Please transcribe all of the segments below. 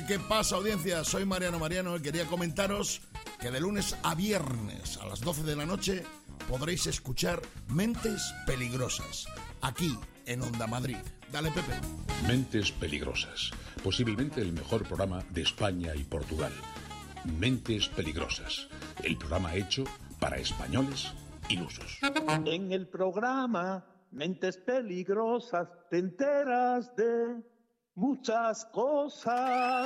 ¿Qué pasa, audiencia? Soy Mariano y quería comentaros que de lunes a viernes a las 12 de la noche podréis escuchar Mentes Peligrosas, aquí en Onda Madrid. Dale, Pepe. Mentes Peligrosas, posiblemente el mejor programa de España y Portugal. Mentes Peligrosas, el programa hecho para españoles ilusos. En el programa Mentes Peligrosas te enteras de muchas cosas.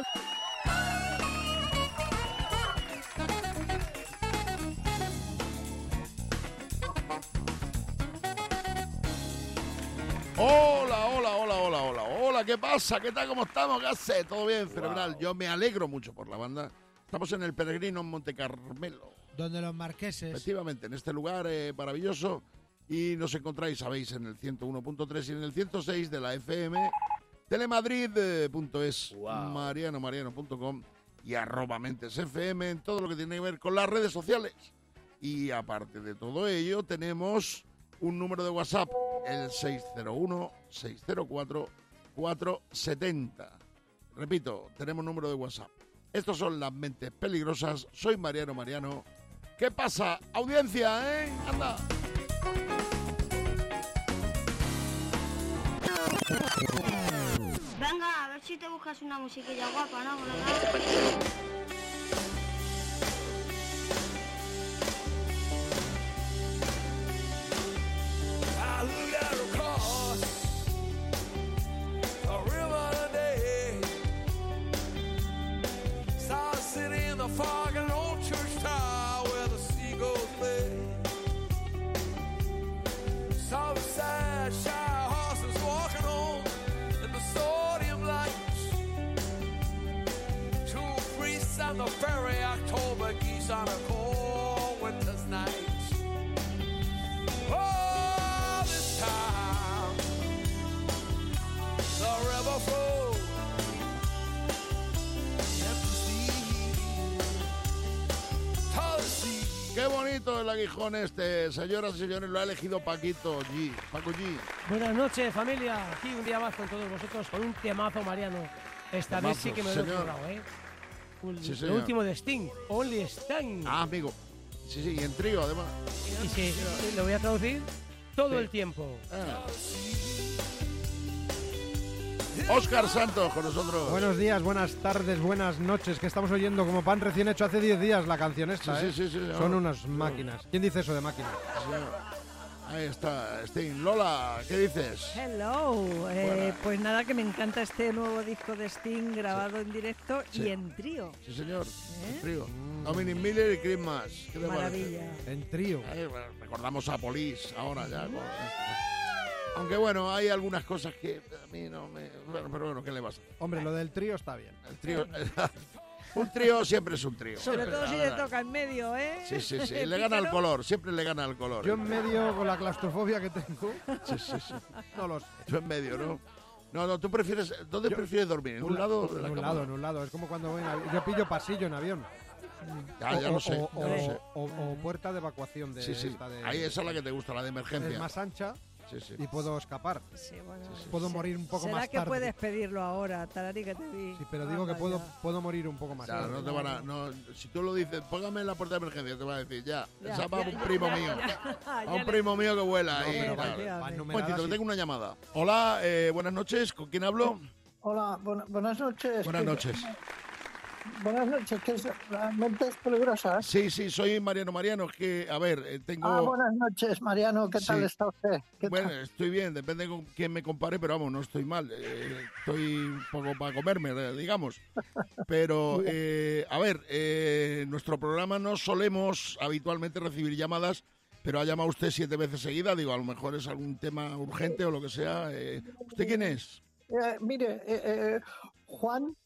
Hola, ¿qué pasa? ¿Qué tal? ¿Cómo estamos? ¿Qué hace? ¿Todo bien? Fenomenal. Wow. Yo me alegro mucho por la banda. Estamos en el Peregrino en Monte Carmelo. Donde los marqueses. Efectivamente, en este lugar maravilloso. Y nos encontráis, sabéis, en el 101.3 y en el 106 de la FM. Telemadrid.es, Wow. mariano.com y @mentesfm en todo lo que tiene que ver con las redes sociales. Y aparte de todo ello, tenemos un número de WhatsApp, el 601-604-470. Repito, tenemos número de WhatsApp. Estos son las Mentes Peligrosas. Soy Mariano. ¿Qué pasa, audiencia, Anda. Venga, a ver si te buscas una musiquilla guapa, ¿no? I looked out across a river today, saw a city in the fog and an old church tower where the seagulls play, saw the sad shy horses walking home in the sodium lights, two priests on the ferry, October geese on a cold winter's night. Oh, this time the river flows to the sea. Qué bonito el aguijón este, señoras y señores, lo ha elegido Paco G. Buenas noches, familia. Aquí un día más con todos vosotros con un temazo, Mariano. Esta vez sí que me lo he señor. currado, ¿eh? Sí, El señor. último de Sting, Only Sting. Ah, amigo. Sí, y en trío, además. Y sí, lo voy a traducir todo Sí. el tiempo. Óscar Santos con nosotros. Buenos días, buenas tardes, buenas noches, que estamos oyendo como pan recién hecho hace 10 días la canción esta, Sí, ¿eh? sí, Son unas máquinas. ¿Quién dice eso de máquinas? Ahí está, Sting. Lola, ¿qué dices? Hello, Buena. pues nada, que me encanta este nuevo disco de Sting grabado en directo Sí. y en trío. Sí, señor. En trío. Dominic Miller y Chris Mas. ¿Qué te Maravilla. parece? En trío. Bueno, recordamos a Police ahora ya. Aunque bueno, hay algunas cosas que a mí no me... Bueno, pero bueno, ¿qué le vas a hacer? Hombre, lo del trío está bien. El trío... Un trío siempre es un trío. Sobre todo La si le verdad. toca en medio, ¿eh? Sí. Le gana el color, siempre le gana el color. Yo en medio, con la claustrofobia que tengo, Sí. no lo sé. Tú en medio, ¿no? No, tú prefieres... ¿Dónde prefieres dormir? ¿En un lado de la cama? En un lado. Es como cuando voy en avión. Yo pillo pasillo en avión. Ya lo sé, O, ya lo sé. o puerta de evacuación de Sí. esta de... Ahí esa es la que te gusta, la de Es emergencia. más ancha Sí. y puedo escapar. Sí, bueno. Puedo morir un poco ¿Será más que tarde. puedes pedirlo ahora, Tarari, que te di? Sí, pero digo que Anda, puedo morir un poco más Ya, tarde. no te van a... No, si tú lo dices, póngame en la puerta de emergencia, te va a decir, ya. Ya, Esa va a un ya, primo ya, mío. ya, A ya un le- primo mío que vuela. No, ahí, pero claro. van Un Un numeradas momentito, que y- tengo una llamada. Hola, buenas noches. ¿Con quién hablo? Hola, buenas noches. Buenas noches. Buenas noches, ¿qué es? ¿Mentes Peligrosas? Sí, soy Mariano. Que, a ver, tengo... Buenas noches, Mariano, ¿qué tal Sí. está usted? ¿Qué Bueno, tal? estoy bien, depende con quién me compare, pero vamos, no estoy mal. Estoy un poco para comerme, digamos. Pero, a ver, nuestro programa no solemos habitualmente recibir llamadas, pero ha llamado usted 7 veces seguida. Digo, a lo mejor es algún tema urgente o lo que sea. ¿Usted quién es? Mire, Juan,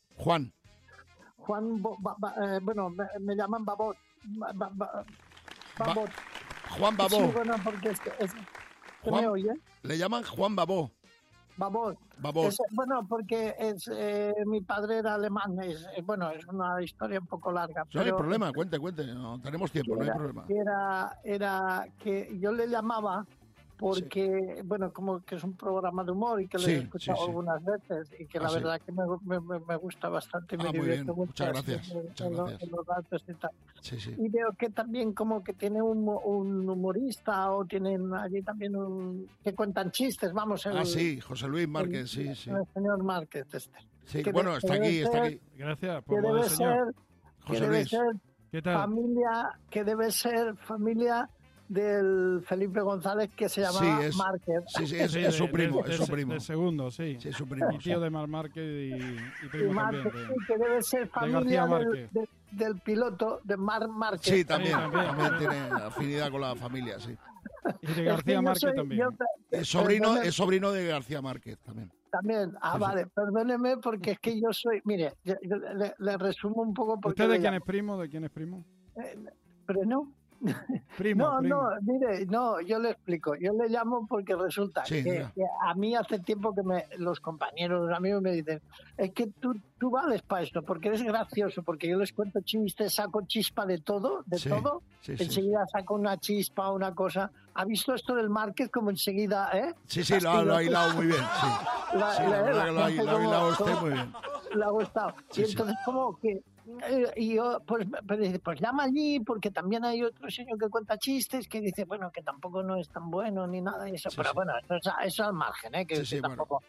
bueno, me llaman Babot. Babot. Juan Babó. Sí, bueno, porque ¿que Juan- me oye? Le llaman Juan Babó. Babot. Babot. Bueno, porque mi padre era alemán. Bueno, es una historia un poco larga. No hay pero problema, cuente. No, tenemos tiempo, no hay problema. Era que yo le llamaba porque, bueno, como que es un programa de humor y que lo he escuchado algunas veces y que la verdad que me gusta bastante, me divierto mucho. Muchas gracias. En los datos y tal. Sí. Y veo que también como que tiene un humorista o tienen allí también que cuentan chistes, vamos. Sí, José Luis Márquez, sí. El señor Márquez Sí, bueno, está aquí. Gracias por lo del señor. José Luis. ¿Qué tal? Que debe ser familia del Felipe González, que se llama Márquez. Sí, es su primo. Es su primo. El segundo, sí. Sí, es su primo. Y tío de Mar Márquez y primo Márquez, también. que debe ser familia del piloto de Mar Márquez. Sí, también tiene afinidad con la familia, sí. Y de García Márquez también. Es sobrino de García Márquez también. También, vale, perdóneme porque es que yo soy, mire, le resumo un poco. ¿Usted de quién es primo? ¿De quién es primo? Pero no. Primo. No, mire, yo le explico. Yo le llamo porque resulta que a mí hace tiempo que los compañeros, los amigos me dicen, es que tú vales para esto, porque eres gracioso, porque yo les cuento chistes, saco chispa de todo, todo. Enseguida saco una chispa, una cosa. ¿Ha visto esto del Márquez como enseguida, Sí, lo ha hilado muy bien, sí. Lo ha hilado usted muy bien. Le ha gustado. Y entonces como que y yo pues llama allí porque también hay otro señor que cuenta chistes que dice bueno que tampoco no es tan bueno ni nada y eso, pero bueno, eso al margen, que tampoco.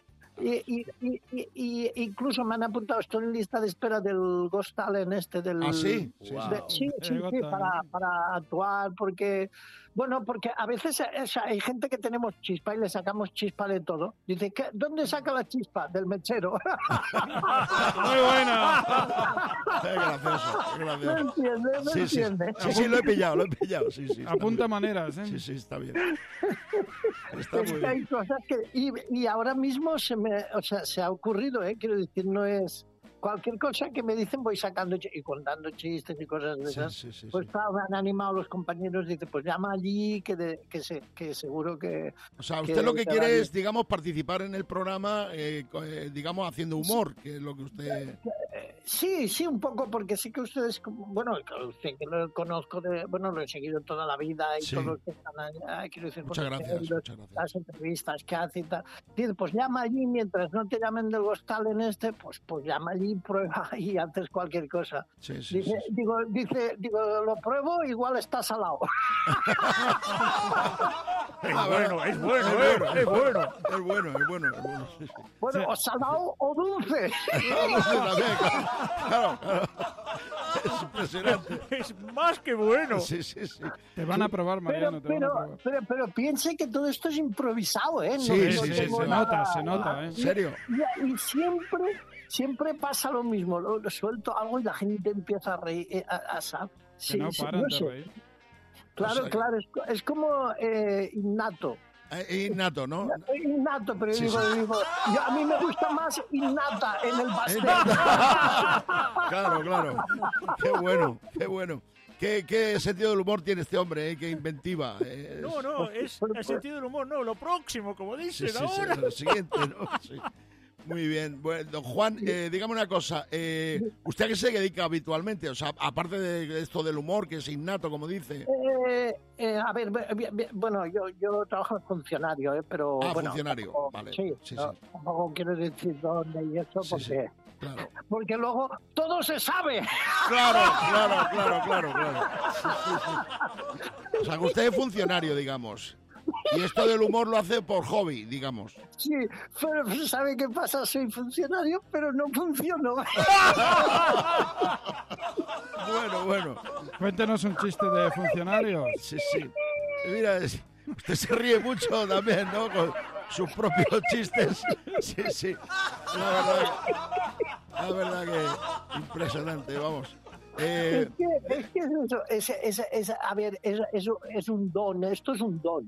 Y incluso me han apuntado, estoy en lista de espera del Ghost Talent del... sí, para actuar, porque a veces hay gente que tenemos chispa y le sacamos chispa de todo. Dice, ¿dónde saca la chispa? Del mechero. Muy buena. Qué gracioso. ¿Me entiende? Sí, lo he pillado. Sí, apunta maneras, Sí, está bien. Está muy bien. Hay cosas y ahora mismo se ha ocurrido, quiero decir, no es cualquier cosa que me dicen voy sacando y contando chistes y cosas de esas. Pues claro, me han animado los compañeros, dice pues llama allí que seguro que... O sea, usted lo que quiere es, digamos, participar en el programa, digamos, haciendo humor, que es lo que usted... Sí, un poco, porque sí que ustedes, bueno, usted que lo conozco, lo he seguido toda la vida y todos los que están allá, quiero decir, muchas gracias. Las entrevistas que hace y tal. Dice, pues llama allí, mientras no te llamen del Ghost Talent pues llama allí, prueba y haces cualquier cosa. Digo, lo pruebo, igual está salado. Es bueno. Bueno, o salado o dulce. Claro. Es impresionante. Es más que bueno. Sí. Te van a probar, Mariano. Pero piense que todo esto es improvisado, ¿eh? Se nota. ¿En serio? Y siempre pasa lo mismo. Lo suelto algo y la gente empieza a reír. No paran de reír. Claro, es como innato. Innato, ¿no? Innato, pero digo, a mí me gusta más innata en el pastel. Claro. Qué bueno. ¿Qué sentido del humor tiene este hombre? Qué inventiva. No, es el sentido del humor, no, lo próximo, como dicen ahora. Lo siguiente, ¿no? Sí. Muy bien. Bueno, don Juan, dígame una cosa. ¿Usted a qué se dedica habitualmente? O sea, aparte de esto del humor, que es innato, como dice. A ver, bueno, yo trabajo en funcionario, pero... funcionario, tampoco, vale. Sí. Tampoco quiero decir dónde y eso, porque... Claro. Porque luego todo se sabe. Claro. O sea, que usted es funcionario, digamos. Y esto del humor lo hace por hobby, digamos. Sí, pero ¿sabe qué pasa? Soy funcionario, pero no funciono. Bueno. Cuéntenos un chiste de funcionario. Sí. Mira, usted se ríe mucho también, ¿no? Con sus propios chistes. Sí. La verdad que impresionante, vamos. Es que a ver, es un don, esto es un don.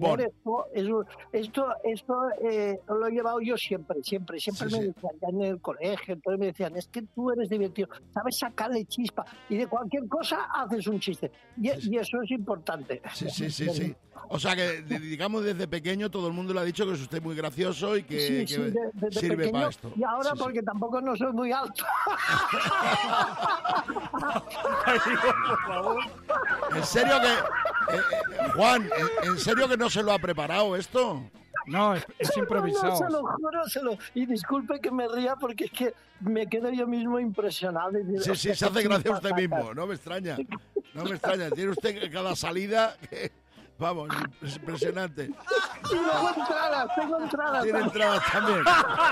Esto lo he llevado yo siempre me decían, ya en el colegio, entonces me decían, es que tú eres divertido, sabes sacarle chispa, y de cualquier cosa haces un chiste, y eso es importante. Sí. O sea que, digamos, desde pequeño todo el mundo le ha didicho que es usted muy gracioso y que desde sirve pequeño, para esto. Y ahora porque tampoco no soy muy alto. En serio Juan, ¿en serio que no se lo ha preparado esto? No, es improvisado. No, se lo juro, y disculpe que me ría porque es que me quedo yo mismo impresionado. Sí, se hace gracia usted mismo, no me extraña. Tiene usted cada salida que, vamos, es impresionante. Y luego tengo entradas. Tiene entradas también.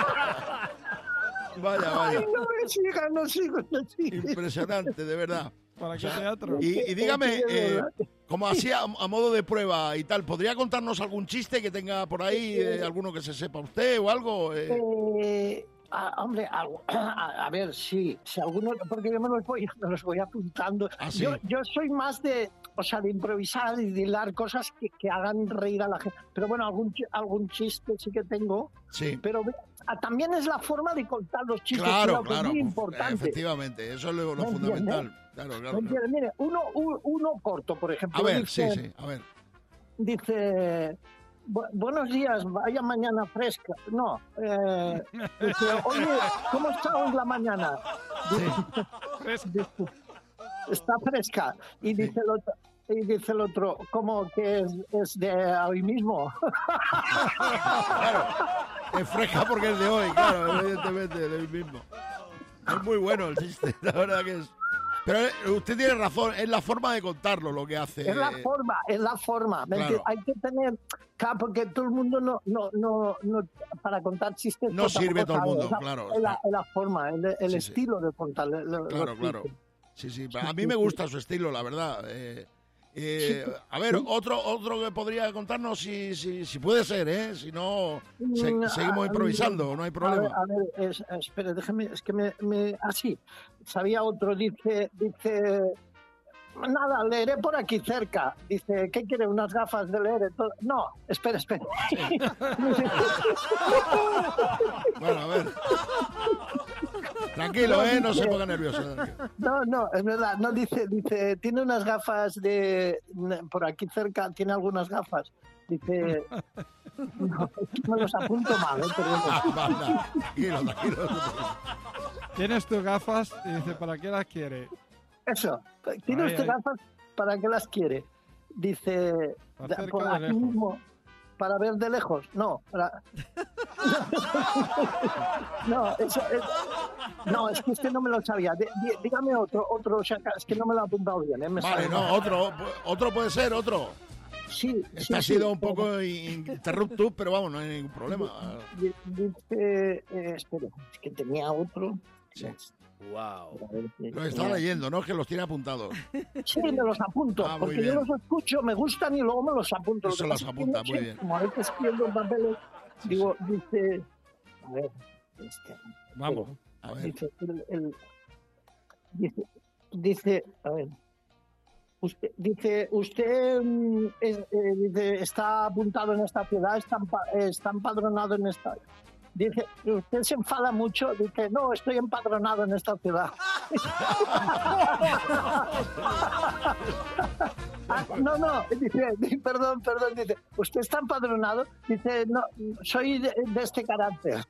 Vaya. Ay, no sigo. Impresionante, de verdad. ¿Para qué teatro? Y dígame, como así a modo de prueba y tal, ¿podría contarnos algún chiste que tenga por ahí, alguno que se sepa usted o algo? Hombre, a ver, sí, si alguno, porque yo me los voy apuntando. ¿Sí? Yo soy más de improvisar y de hilar cosas que hagan reír a la gente. Pero bueno, algún chiste sí que tengo. Sí. Pero también es la forma de contar los chistes. Claro, que es muy importante. Efectivamente, eso es lo fundamental. Claro. Mire, uno corto, por ejemplo. A ver, dice, sí, a ver. Dice... Buenos días, vaya mañana fresca. No, dice, oye, ¿cómo está hoy la mañana? Dice, está fresca. Y dice el otro, ¿cómo que es de hoy mismo? Claro, es fresca porque es de hoy, claro, evidentemente, de hoy mismo. Es muy bueno el chiste, la verdad que es. Pero usted tiene razón, es la forma de contarlo lo que hace. Es la forma. Claro. Hay que tener, porque todo el mundo no para contar chistes. No sirve todo el mundo, es claro. Es la forma, el estilo de contar. Claro. Sí. A mí me gusta su estilo, la verdad. A ver, otro que podría contarnos, si puede ser, si no, seguimos improvisando, no hay problema. A ver, espere, déjeme, es que así, sabía otro, dice, nada, leeré por aquí cerca, dice, ¿qué quiere, unas gafas de leer? No, espere. Bueno, a ver. Tranquilo, no se ponga nervioso. No, es verdad. No, dice, tiene unas gafas por aquí cerca, tiene algunas gafas. Dice, no me los apunto mal, Tranquilo. Tienes tus gafas y dice, ¿para qué las quiere? Eso, tiene usted gafas, ¿para qué las quiere? Dice, por aquí mismo. ¿Para ver de lejos? No, No, es que este no me lo sabía. Dígame otro, o sea, es que no me lo ha apuntado bien. Vale, otro puede ser, otro. Sí. Este ha sido un poco interrupto, pero vamos, no hay ningún problema. Dice, espera, es que tenía otro. Sí. Wow. Los está leyendo, ¿no? Que los tiene apuntados. Sí, me los apunto, porque yo los escucho, me gustan y luego me los apunto. Eso los apunta, muy bien. Como a veces escribo en papeles, digo, dice... A ver, vamos. A ver. Dice, a ver... Usted está apuntado en esta ciudad, está empadronado en esta... Dice, usted se enfada mucho, dice, no, estoy empadronado en esta ciudad. No, dice, perdón, dice, ¿usted está empadronado? Dice, no, soy de este carácter.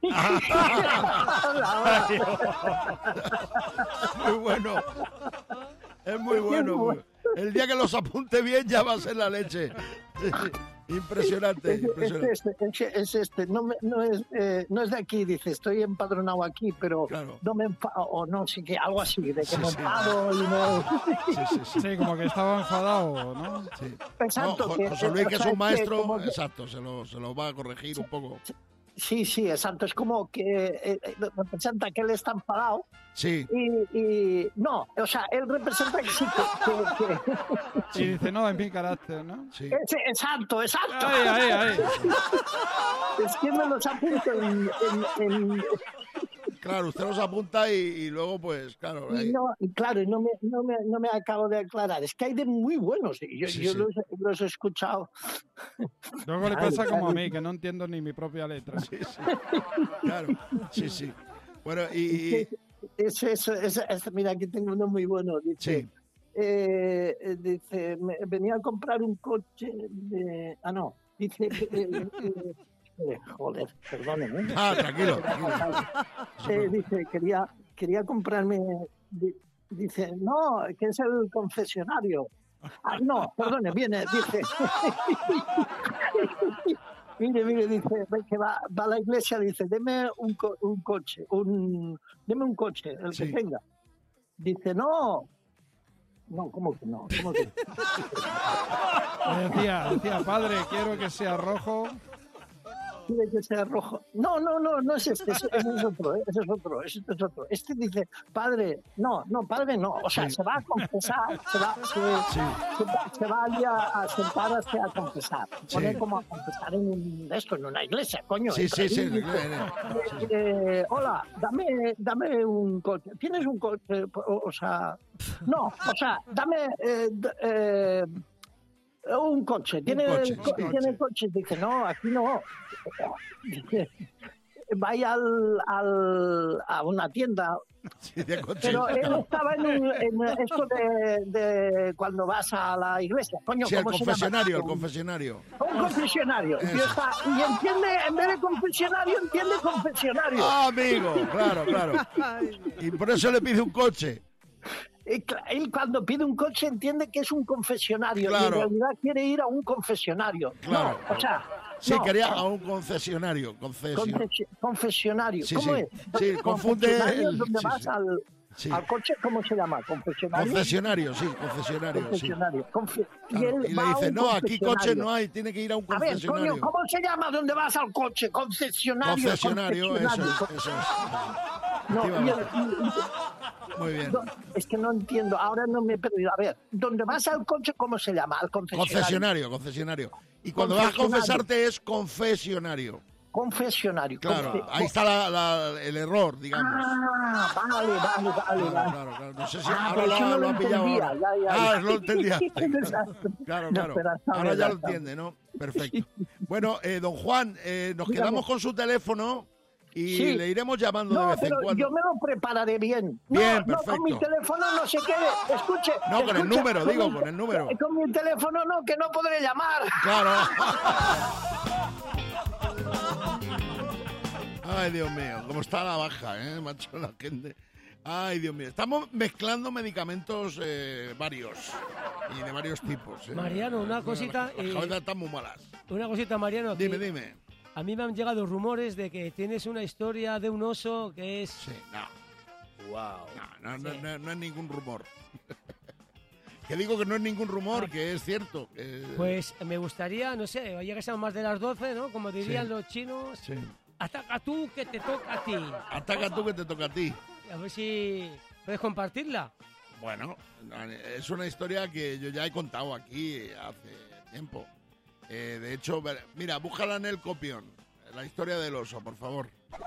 Muy bueno. Es muy bueno. El día que los apunte bien ya va a ser la leche. Impresionante. Es este. No es de aquí, dice, estoy empadronado aquí, pero claro. No me enfado, o no, sí que algo así, de que me enfado y no... Sí, como que estaba enfadado, ¿no? Sí. Exacto. No, José Luis, que es un maestro, exacto, se lo va a corregir un poco. Sí, exacto. Es como que representa que él está enfadado. Sí. Y no, o sea, él representa que sí que... Sí, dice, no, es mi carácter, ¿no? Sí. Exacto. Ahí. Es que me los apunto en... Claro, usted los apunta y luego, pues, claro. No me acabo de aclarar. Es que hay de muy buenos. Yo los he escuchado. Luego le pasa como a mí, que no entiendo ni mi propia letra. Sí. Claro, sí. Bueno, y... Mira, aquí tengo uno muy bueno. Dice, dice, venía a comprar un coche de... Dice... joder, perdóneme. Tranquilo. Dice, quería comprarme... Dice, no, que es el concesionario. No, perdone, viene, dice. Mire, dice, que va a la iglesia, dice, deme un coche, deme un coche, el que tenga. Dice, no, ¿cómo que no? ¿Cómo que? Decía, padre, quiero que sea rojo. Quiere que sea rojo. No es este, ese es otro, ese es otro. Este dice, padre, no, o sea, se va a confesar, se va allí a sentarse a confesar, poner como a confesar en una iglesia, coño. Sí. Hola, dame un coche. ¿Tienes un coche? O sea, dame un coche. ¿Tiene coche? Dice, no, aquí no. Dice, vaya a una tienda. Sí, de coches. Pero él estaba en esto de cuando vas a la iglesia. Coño, sí, el ¿cómo confesionario, se llama? el confesionario. Un confesionario. Y entiende, en vez de confesionario, entiende confesionario. Ah, amigo, claro. Y por eso le pide un coche. Él cuando pide un coche entiende que es un confesionario, claro. Y en realidad quiere ir a un confesionario. Claro. No, o sea... Sí, quería a un concesionario. Confesionario. Sí, ¿Cómo sí. es? Sí, confunde... ¿Dónde vas al coche? ¿Cómo se llama? ¿Confesionario? Confesionario. Y él le dice, no, aquí coche no hay, tiene que ir a un concesionario. A ver, coño, ¿cómo se llama donde vas al coche? Concesionario, eso es. No, muy bien. Es que no entiendo, ahora no me he perdido. A ver, ¿dónde vas al coche, cómo se llama? Al Concesionario. Y cuando vas a confesarte es confesionario. Claro, ahí está el error, digamos. Ah, vale. Claro. No sé si ahora lo han pillado. Ya. Lo entendía. Claro. Ahora ya lo entiende, ¿no? Perfecto. Bueno, don Juan, nos quedamos con su teléfono y le iremos llamando de vez en cuando. Yo me lo prepararé bien. Perfecto. No, con mi teléfono no se quede. Escuche. No, con el número, con el número. Con mi teléfono no, que no podré llamar. Claro. Ay, Dios mío, cómo está la baja, macho, la gente. Ay, Dios mío. Estamos mezclando medicamentos varios y de varios tipos. Mariano, una cosita. Las cabezas están muy malas. Una cosita, Mariano. Dime. A mí me han llegado rumores de que tienes una historia de un oso que es... Sí, no. Wow. No es ningún rumor. Que digo que no es ningún rumor, que es cierto. Pues me gustaría, no sé, ya que sean más de las 12, ¿no? Como dirían los chinos. Sí. Ataca tú, que te toca a ti. Ataca tú, que te toca a ti. A ver si puedes compartirla. Bueno, es una historia que yo ya he contado aquí hace tiempo. De hecho, mira, búscala en el copión. La historia del oso, por favor.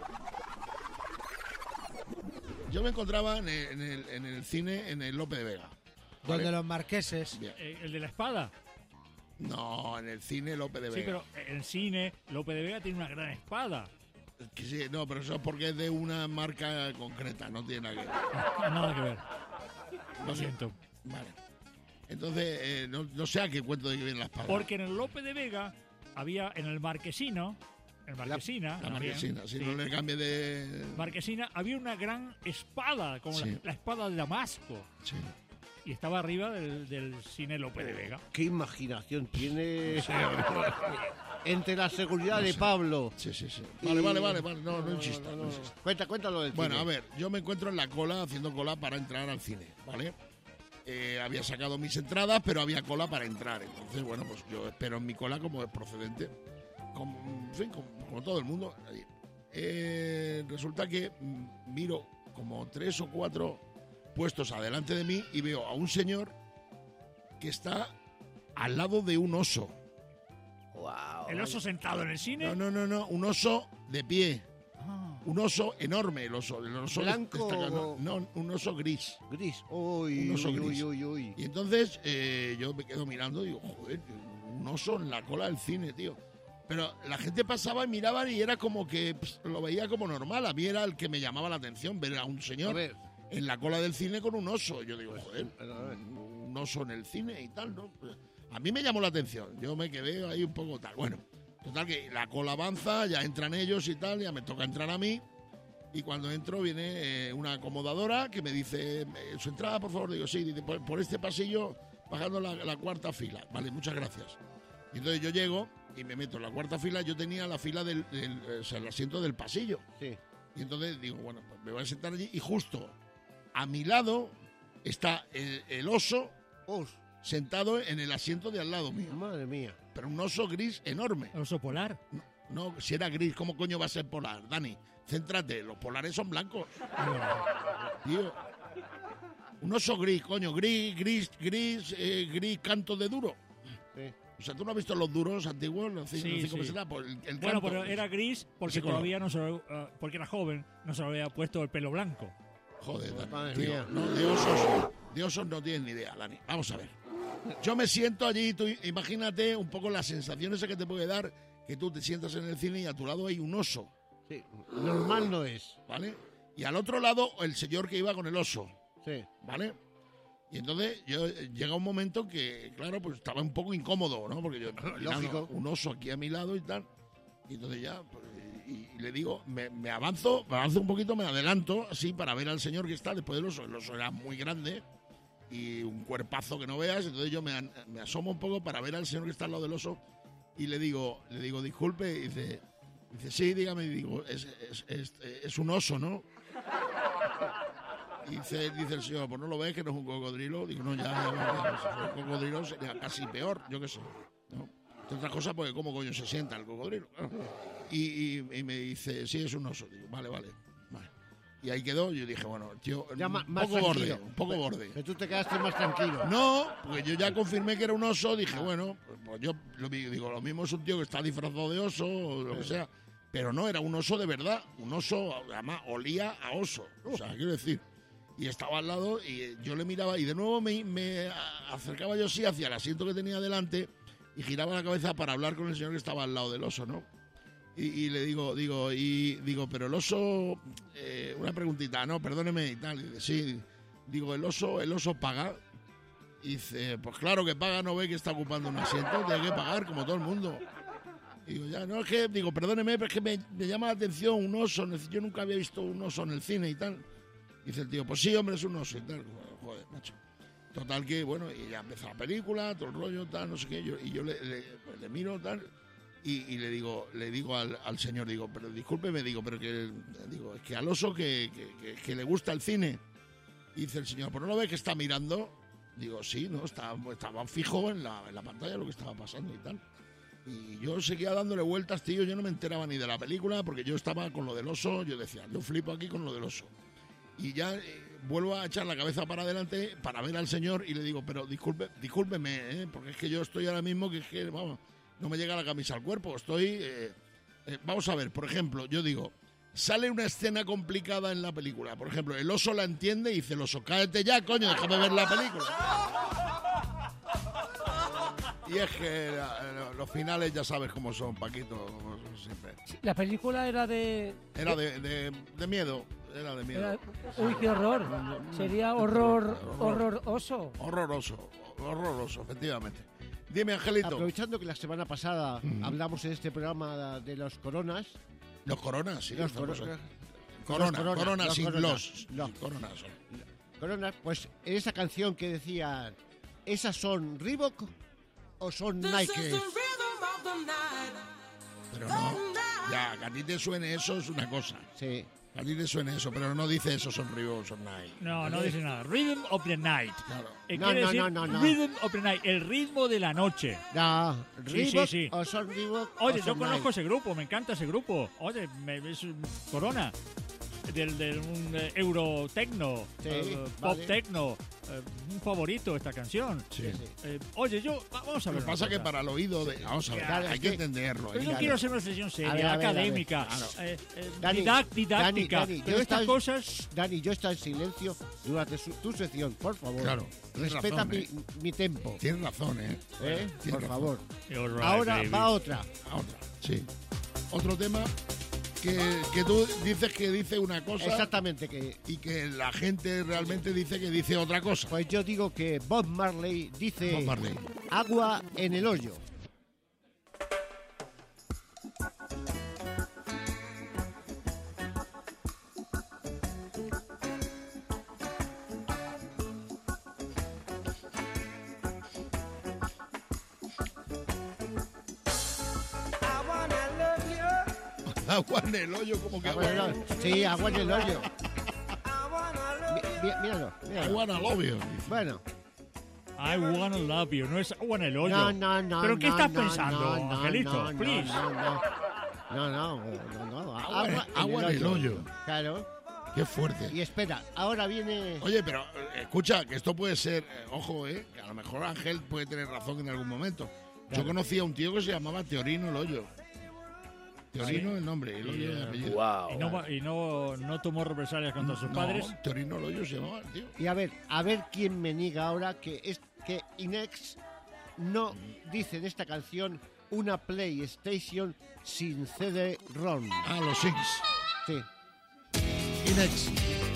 Yo me encontraba en el cine, en el Lope de Vega. ¿Donde los marqueses? ¿El de la espada? No, en el cine Lope de Vega. Sí, pero en el cine Lope de Vega tiene una gran espada. Sí, no, pero eso es porque es de una marca concreta, no tiene nada que ver. Nada que ver. Lo siento. Vale. Entonces, no sé a qué cuento de que viene la espada. Porque en el Lope de Vega había, en el Marquesino, la Marquesina, si no le cambie de... Marquesina, había una gran espada, como la espada de Damasco. Sí. Y estaba arriba del cine Lope de Vega. ¿Qué imaginación tiene entre la seguridad de Pablo? Sí. Vale. No insisto. Cuéntalo del cine. Bueno, a ver, yo me encuentro en la cola, haciendo cola para entrar al cine, ¿vale? Había sacado mis entradas, pero había cola para entrar. Entonces, bueno, pues yo espero en mi cola como es procedente. Como todo el mundo. Resulta que miro como 3 o 4... puestos adelante de mí y veo a un señor que está al lado de un oso. Wow. ¿El oso sentado en el cine? No, un oso de pie. Un oso enorme, el oso blanco. No, un oso gris. Un oso gris. Uy. Y entonces yo me quedo mirando y digo, joder, un oso en la cola del cine, tío. Pero la gente pasaba y miraba y era como que lo veía como normal. A mí era el que me llamaba la atención, ver a un señor en la cola del cine con un oso. Yo digo, joder, un oso en el cine y tal, ¿no? A mí me llamó la atención. Yo me quedé ahí un poco tal. Bueno, total que la cola avanza, ya entran ellos y tal, ya me toca entrar a mí. Y cuando entro viene una acomodadora que me dice, su entrada, por favor. Digo, sí, dice, por este pasillo bajando la cuarta fila. Vale, muchas gracias. Y entonces yo llego y me meto en la cuarta fila. Yo tenía la fila el asiento del pasillo. Sí. Y entonces digo, bueno, pues me voy a sentar allí. Y justo a mi lado está el oso sentado en el asiento de al lado mío. Madre mía. Pero un oso gris enorme. ¿Oso polar? No, si era gris, ¿cómo coño va a ser polar? Dani, céntrate, los polares son blancos. Tío. Un oso gris, coño, gris, canto de duro. Sí. O sea, ¿tú no has visto los duros antiguos? Los cinco pesetas, pues el bueno, canto, pero era gris porque todavía no porque era joven, no se le había puesto el pelo blanco. Joder, Dani, Madre tío, mía. no, de osos no tienes ni idea, Dani. Vamos a ver. Yo me siento allí, tú imagínate un poco las sensaciones que te puede dar que tú te sientas en el cine y a tu lado hay un oso. Sí, normal no es. ¿Vale? Y al otro lado el señor que iba con el oso. Sí. ¿Vale? Y entonces llega un momento que, claro, pues estaba un poco incómodo, ¿no? Porque yo, lógico, un oso aquí a mi lado y tal. Y entonces ya, pues, y le digo, me avanzo un poquito, me adelanto, así, para ver al señor que está después del oso. El oso era muy grande y un cuerpazo que no veas. Entonces yo me asomo un poco para ver al señor que está al lado del oso. Y le digo, disculpe, y dice, sí, dígame, y digo, es un oso, ¿no? Y dice el señor, pues no lo ves que no es un cocodrilo. Digo, no, ya si fuera un cocodrilo sería casi peor, yo qué sé, ¿no? Entre otras cosas, porque cómo coño se sienta el cocodrilo. Y me dice, sí, es un oso. Digo, vale. Y ahí quedó. Yo dije, bueno, tío, ya un más poco tranquilo. borde. Pero tú te quedaste más tranquilo. No, porque yo ya confirmé que era un oso. Dije, bueno, pues yo digo, lo mismo es un tío que está disfrazado de oso o lo que sea. Pero no, era un oso de verdad. Un oso, además, olía a oso. O sea, quiero decir. Y estaba al lado y yo le miraba y de nuevo me acercaba yo sí hacia el asiento que tenía delante y giraba la cabeza para hablar con el señor que estaba al lado del oso, ¿no? Y le digo, pero el oso, una preguntita, no, perdóneme y tal. Y dice, sí, digo, el oso paga. Y dice, pues claro que paga, no ve que está ocupando un asiento, tiene que pagar como todo el mundo. Y digo, ya, no, es que, digo, perdóneme, pero es que me llama la atención un oso, yo nunca había visto un oso en el cine y tal. Dice el tío, pues sí, hombre, es un oso y tal. Joder, macho. Total que, bueno, y ya empezó la película, todo el rollo, tal, no sé qué. Yo le miro, tal, y le digo al señor, digo, pero discúlpeme, pero que, digo, es que al oso que le gusta el cine. Y dice el señor, pues no lo ve que está mirando. Digo, sí, no, estaba fijo en la pantalla lo que estaba pasando y tal. Y yo seguía dándole vueltas, tío, yo no me enteraba ni de la película porque yo estaba con lo del oso, yo decía, yo flipo aquí con lo del oso. Y ya vuelvo a echar la cabeza para adelante para ver al señor y le digo, pero discúlpeme, porque es que yo estoy ahora mismo que es que, vamos, no me llega la camisa al cuerpo, vamos a ver, por ejemplo, yo digo, sale una escena complicada en la película, por ejemplo, el oso la entiende y dice el oso, cállate ya, coño, déjame ver la película. Y es que los finales ya sabes cómo son, Paquito, como siempre. La película era de... Era de miedo. Era de miedo. Uy, qué horror. Sería horroroso. Horroroso, efectivamente. Dime, Angelito. Aprovechando que la semana pasada hablamos en este programa de los coronas. Los coronas, sí. Los coronas Coronas, pues en esa canción que decían, ¿esas son Reebok o son Nike? Pero no, ya, que a ti te suene eso es una cosa. Sí. A ti te suena eso, pero no dice eso, son Reebok, son Nike. No dice nada. Rhythm of the Night. Claro. No. Rhythm of the Night, el ritmo de la noche. No, Reebok sí. o son Reebok. Oye, o yo son conozco Nike. ese grupo, me encanta ese grupo. Oye, es Corona. Del un Eurotecno, pop vale. techno, un favorito esta canción. Sí. Oye, vamos a ver. Lo que pasa es que para el oído, vamos a ver, Claro, hay que entenderlo. Pero yo quiero hacer una sesión seria, académica, Dani, didáctica. Dani, pero estas cosas... Dani, yo estoy en silencio durante tu sección, por favor. Claro. Respeta razón, mi tempo. Tienes razón, Por favor. Right, Ahora baby. va otra. Sí. Otro tema que tú dices que dice una cosa. Exactamente. Y que la gente realmente dice que dice otra cosa. Pues yo digo que Bob Marley dice agua en el hoyo. Agua en el hoyo, como que Agua en el hoyo. Sí, agua en el hoyo. Míralo. Agua en el hoyo. Bueno. I wanna love you, no es agua en el hoyo. No. ¿Pero qué estás pensando, no, Angelito? no, Please. No. Agua en el hoyo. Claro. Qué fuerte. Y espera, ahora viene... Oye, pero escucha, que esto puede ser... ojo, que a lo mejor Ángel puede tener razón en algún momento. Yo conocía a un tío que se llamaba Teorino el Hoyo. Teorino el nombre, el Hoyo el apellido. Wow. Y no tomó represalias contra sus padres. Teorino el Hoyo se llamaba el tío. Y a ver quién me niega ahora que Inex no dice en esta canción una PlayStation sin CD-ROM. Ah, los Six. Sí. Inex.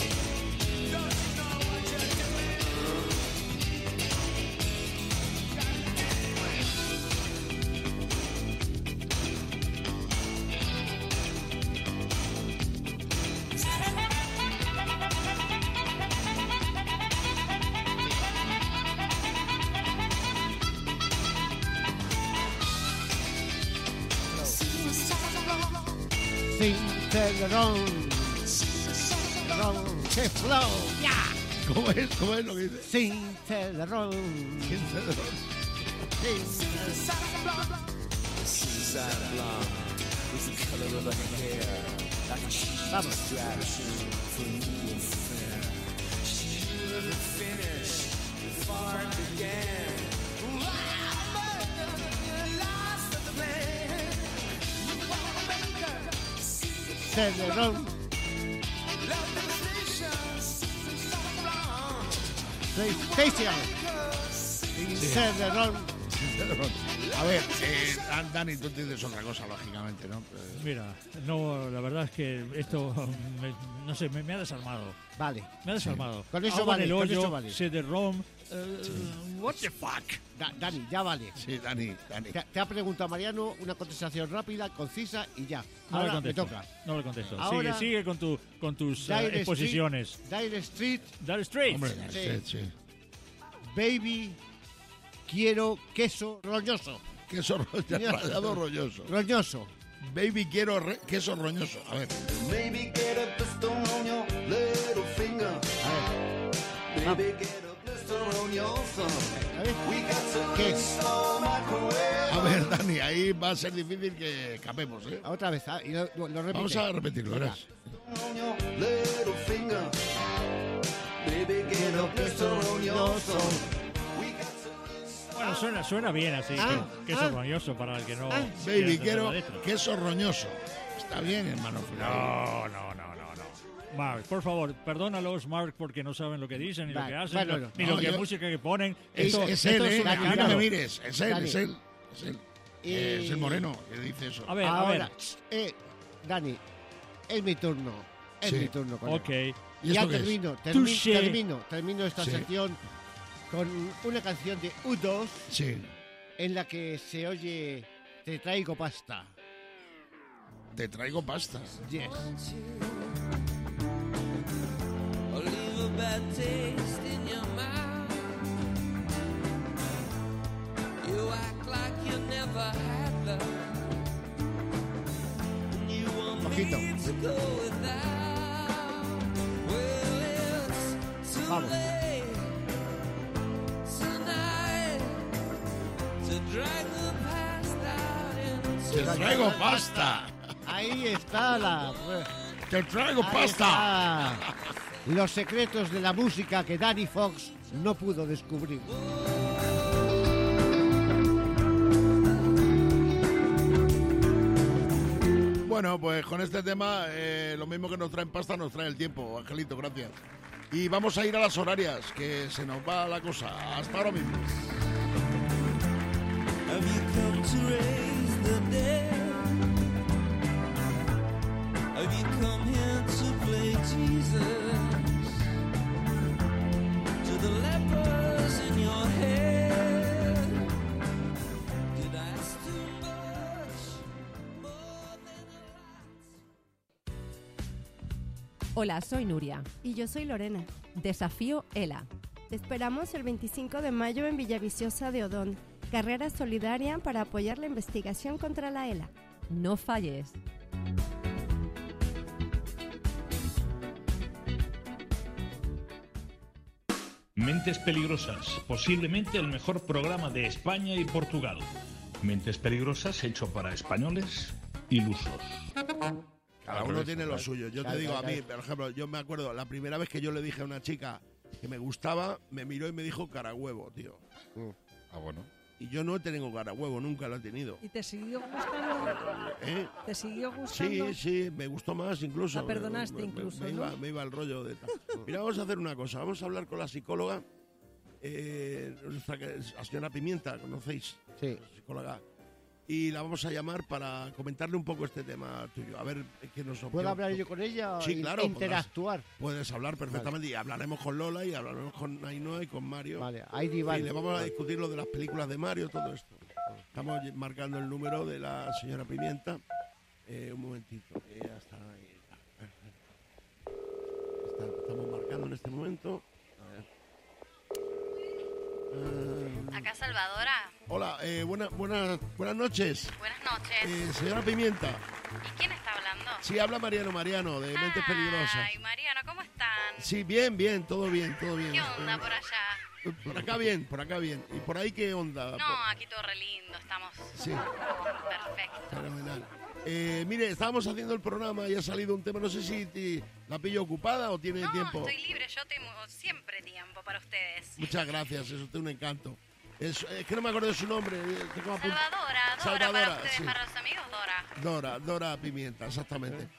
Sin CD-ROM. ¡Qué flow! ¡Ya! ¿Cómo es lo que dice? Sin CD-ROM. Sin CD-ROM. Vamos. CD-ROM. PlayStation. CD-ROM. A ver, Dani, tú dices otra cosa, lógicamente, ¿no? Mira, no, la verdad es que esto, no sé, me ha desarmado. Vale. Me ha desarmado. Con eso Agua en vale, el con hoyo, eso vale. CD-ROM, what the fuck. Dani, ya vale. Sí, Dani. Te ha preguntado Mariano una contestación rápida, concisa y ya. No Ahora le me contesto. toca. No le contesto. Ahora, Sigue con tus Dire exposiciones. Dire Street. Dire Street. Hombre, sí. Baby, quiero queso roñoso. Queso rallado roñoso. Roñoso. Baby, quiero queso roñoso. A ver. Maybe get a blister on your little finger. Baby, get a blister on your thumb. We got to install microwave. A ver, Dani, ahí va a ser difícil que escapemos, ¿eh? Otra vez, y lo repite. Vamos a repetirlo, verás. On your little finger. Baby, get a blister on your thumb. Bueno, suena bien así, queso roñoso para el que no... Baby, quiero queso roñoso. Está bien, hermano. No. Mark, por favor, perdónalos, Mark, porque no saben lo que dicen, ni lo que hacen, ni lo que música que ponen. Es él, es a mí no me mires. Es él. Dani. Es el moreno que dice eso. A ver, Ahora, Dani, es mi turno. Es mi turno. Ok. Ya termino esta sección con una canción de U2 en la que se oye Te traigo pasta. Te traigo pasta. Yes. Or leave a bad taste in your mouth. You act like you never had love. And you want me to go without. Well, it's too late tonight to drag the past out. Te traigo pasta. Ahí está la... Te traigo Ahí pasta. está. Los secretos de la música que Danny Fox no pudo descubrir. Bueno, pues con este tema, lo mismo que nos traen pasta, nos trae el tiempo. Angelito, gracias. Y vamos a ir a las horarias, que se nos va la cosa. Hasta ahora mismo. Have you come to raise the dead? Have you come here to play Jesus? To the lepers in your head? Did I ask too much? More than a lot? Hola, soy Nuria. Y yo soy Lorena. Desafío ELA. Te esperamos el 25 de mayo en Villaviciosa de Odón. Carrera solidaria para apoyar la investigación contra la ELA. No falles. Mentes Peligrosas, posiblemente el mejor programa de España y Portugal. Mentes Peligrosas hecho para españoles ilusos. Cada uno tiene lo suyo. Yo te digo, a mí, por ejemplo, yo me acuerdo, la primera vez que yo le dije a una chica que me gustaba, me miró y me dijo carahuevo, tío. Bueno. Y yo no tengo carahuevo, nunca lo he tenido. ¿Y te siguió gustando? ¿Te siguió gustando? Sí, me gustó más incluso. La perdonaste incluso, me iba al rollo de tal. Mira, vamos a hacer una cosa, vamos a hablar con la psicóloga, la señora Pimienta, ¿conocéis? Sí. La psicóloga. Y la vamos a llamar para comentarle un poco este tema tuyo, a ver qué nos opina. ¿Puedo hablar yo con ella? Sí, claro. Interactuar. Puedes hablar perfectamente, y hablaremos con Lola y hablaremos con Ainhoa y con Mario. Vale, ahí y le vamos a discutir lo de las películas de Mario, todo esto. Estamos marcando el número de la señora Pimienta. Un momentito. Estamos marcando en este momento. Acá Salvadora. Hola, buenas noches. Buenas noches. Señora Pimienta. ¿Y quién está hablando? Sí, habla Mariano, de Mentes Peligrosas. Ay, Mariano, ¿cómo están? Sí, bien, todo bien. ¿Qué onda por allá? Por acá bien. ¿Y por ahí qué onda? No, aquí todo re lindo, estamos. Sí. Perfecto. Fenomenal. Mire, estábamos haciendo el programa y ha salido un tema, no sé si la pillo ocupada o tiene tiempo. No, estoy libre, yo tengo siempre tiempo para ustedes. Muchas gracias, es usted un encanto. Es que no me acuerdo de su nombre. Salvadora, para ustedes, sí. Para los amigos, Dora Pimienta, exactamente.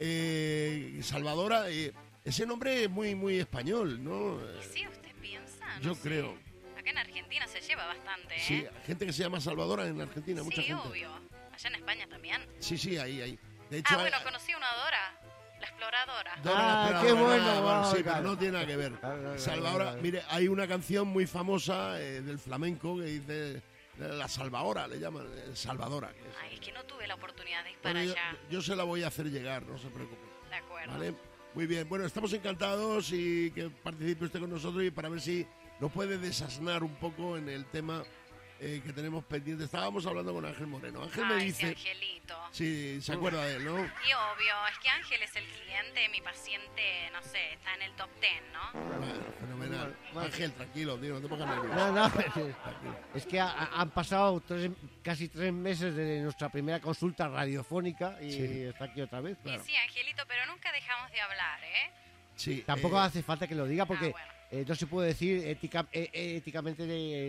Salvadora, ese nombre es muy español, ¿no? Sí, usted piensa, yo creo. Acá en Argentina se lleva bastante, Sí, gente que se llama Salvadora en Argentina, mucha gente. Sí, obvio. Allá en España también. Sí, ahí. De hecho, bueno, conocí una Dora, la exploradora. Qué bueno. Sí, pero no tiene nada que ver. Salvadora, mire, hay una canción muy famosa del flamenco que dice la Salvadora, le llaman Salvadora. Ay, es que no tuve la oportunidad de ir para allá. Yo se la voy a hacer llegar, no se preocupe. De acuerdo. ¿Vale? Muy bien, bueno, estamos encantados y que participe usted con nosotros y para ver si nos puede desasnar un poco en el tema que tenemos pendiente. Estábamos hablando con Ángel Moreno. Ángel me dice... Angelito. Sí, se acuerda de él, ¿no? Y obvio, es que Ángel es el cliente, mi paciente, no sé, está en el top 10, ¿no? Bueno, fenomenal. Ángel, tranquilo, tío, no te pongas nervioso. No, es que han pasado casi 3 meses de nuestra primera consulta radiofónica y está aquí otra vez. Claro. Y sí, Angelito, pero nunca dejamos de hablar, ¿eh? Sí. Tampoco hace falta que lo diga porque no se puede decir éticamente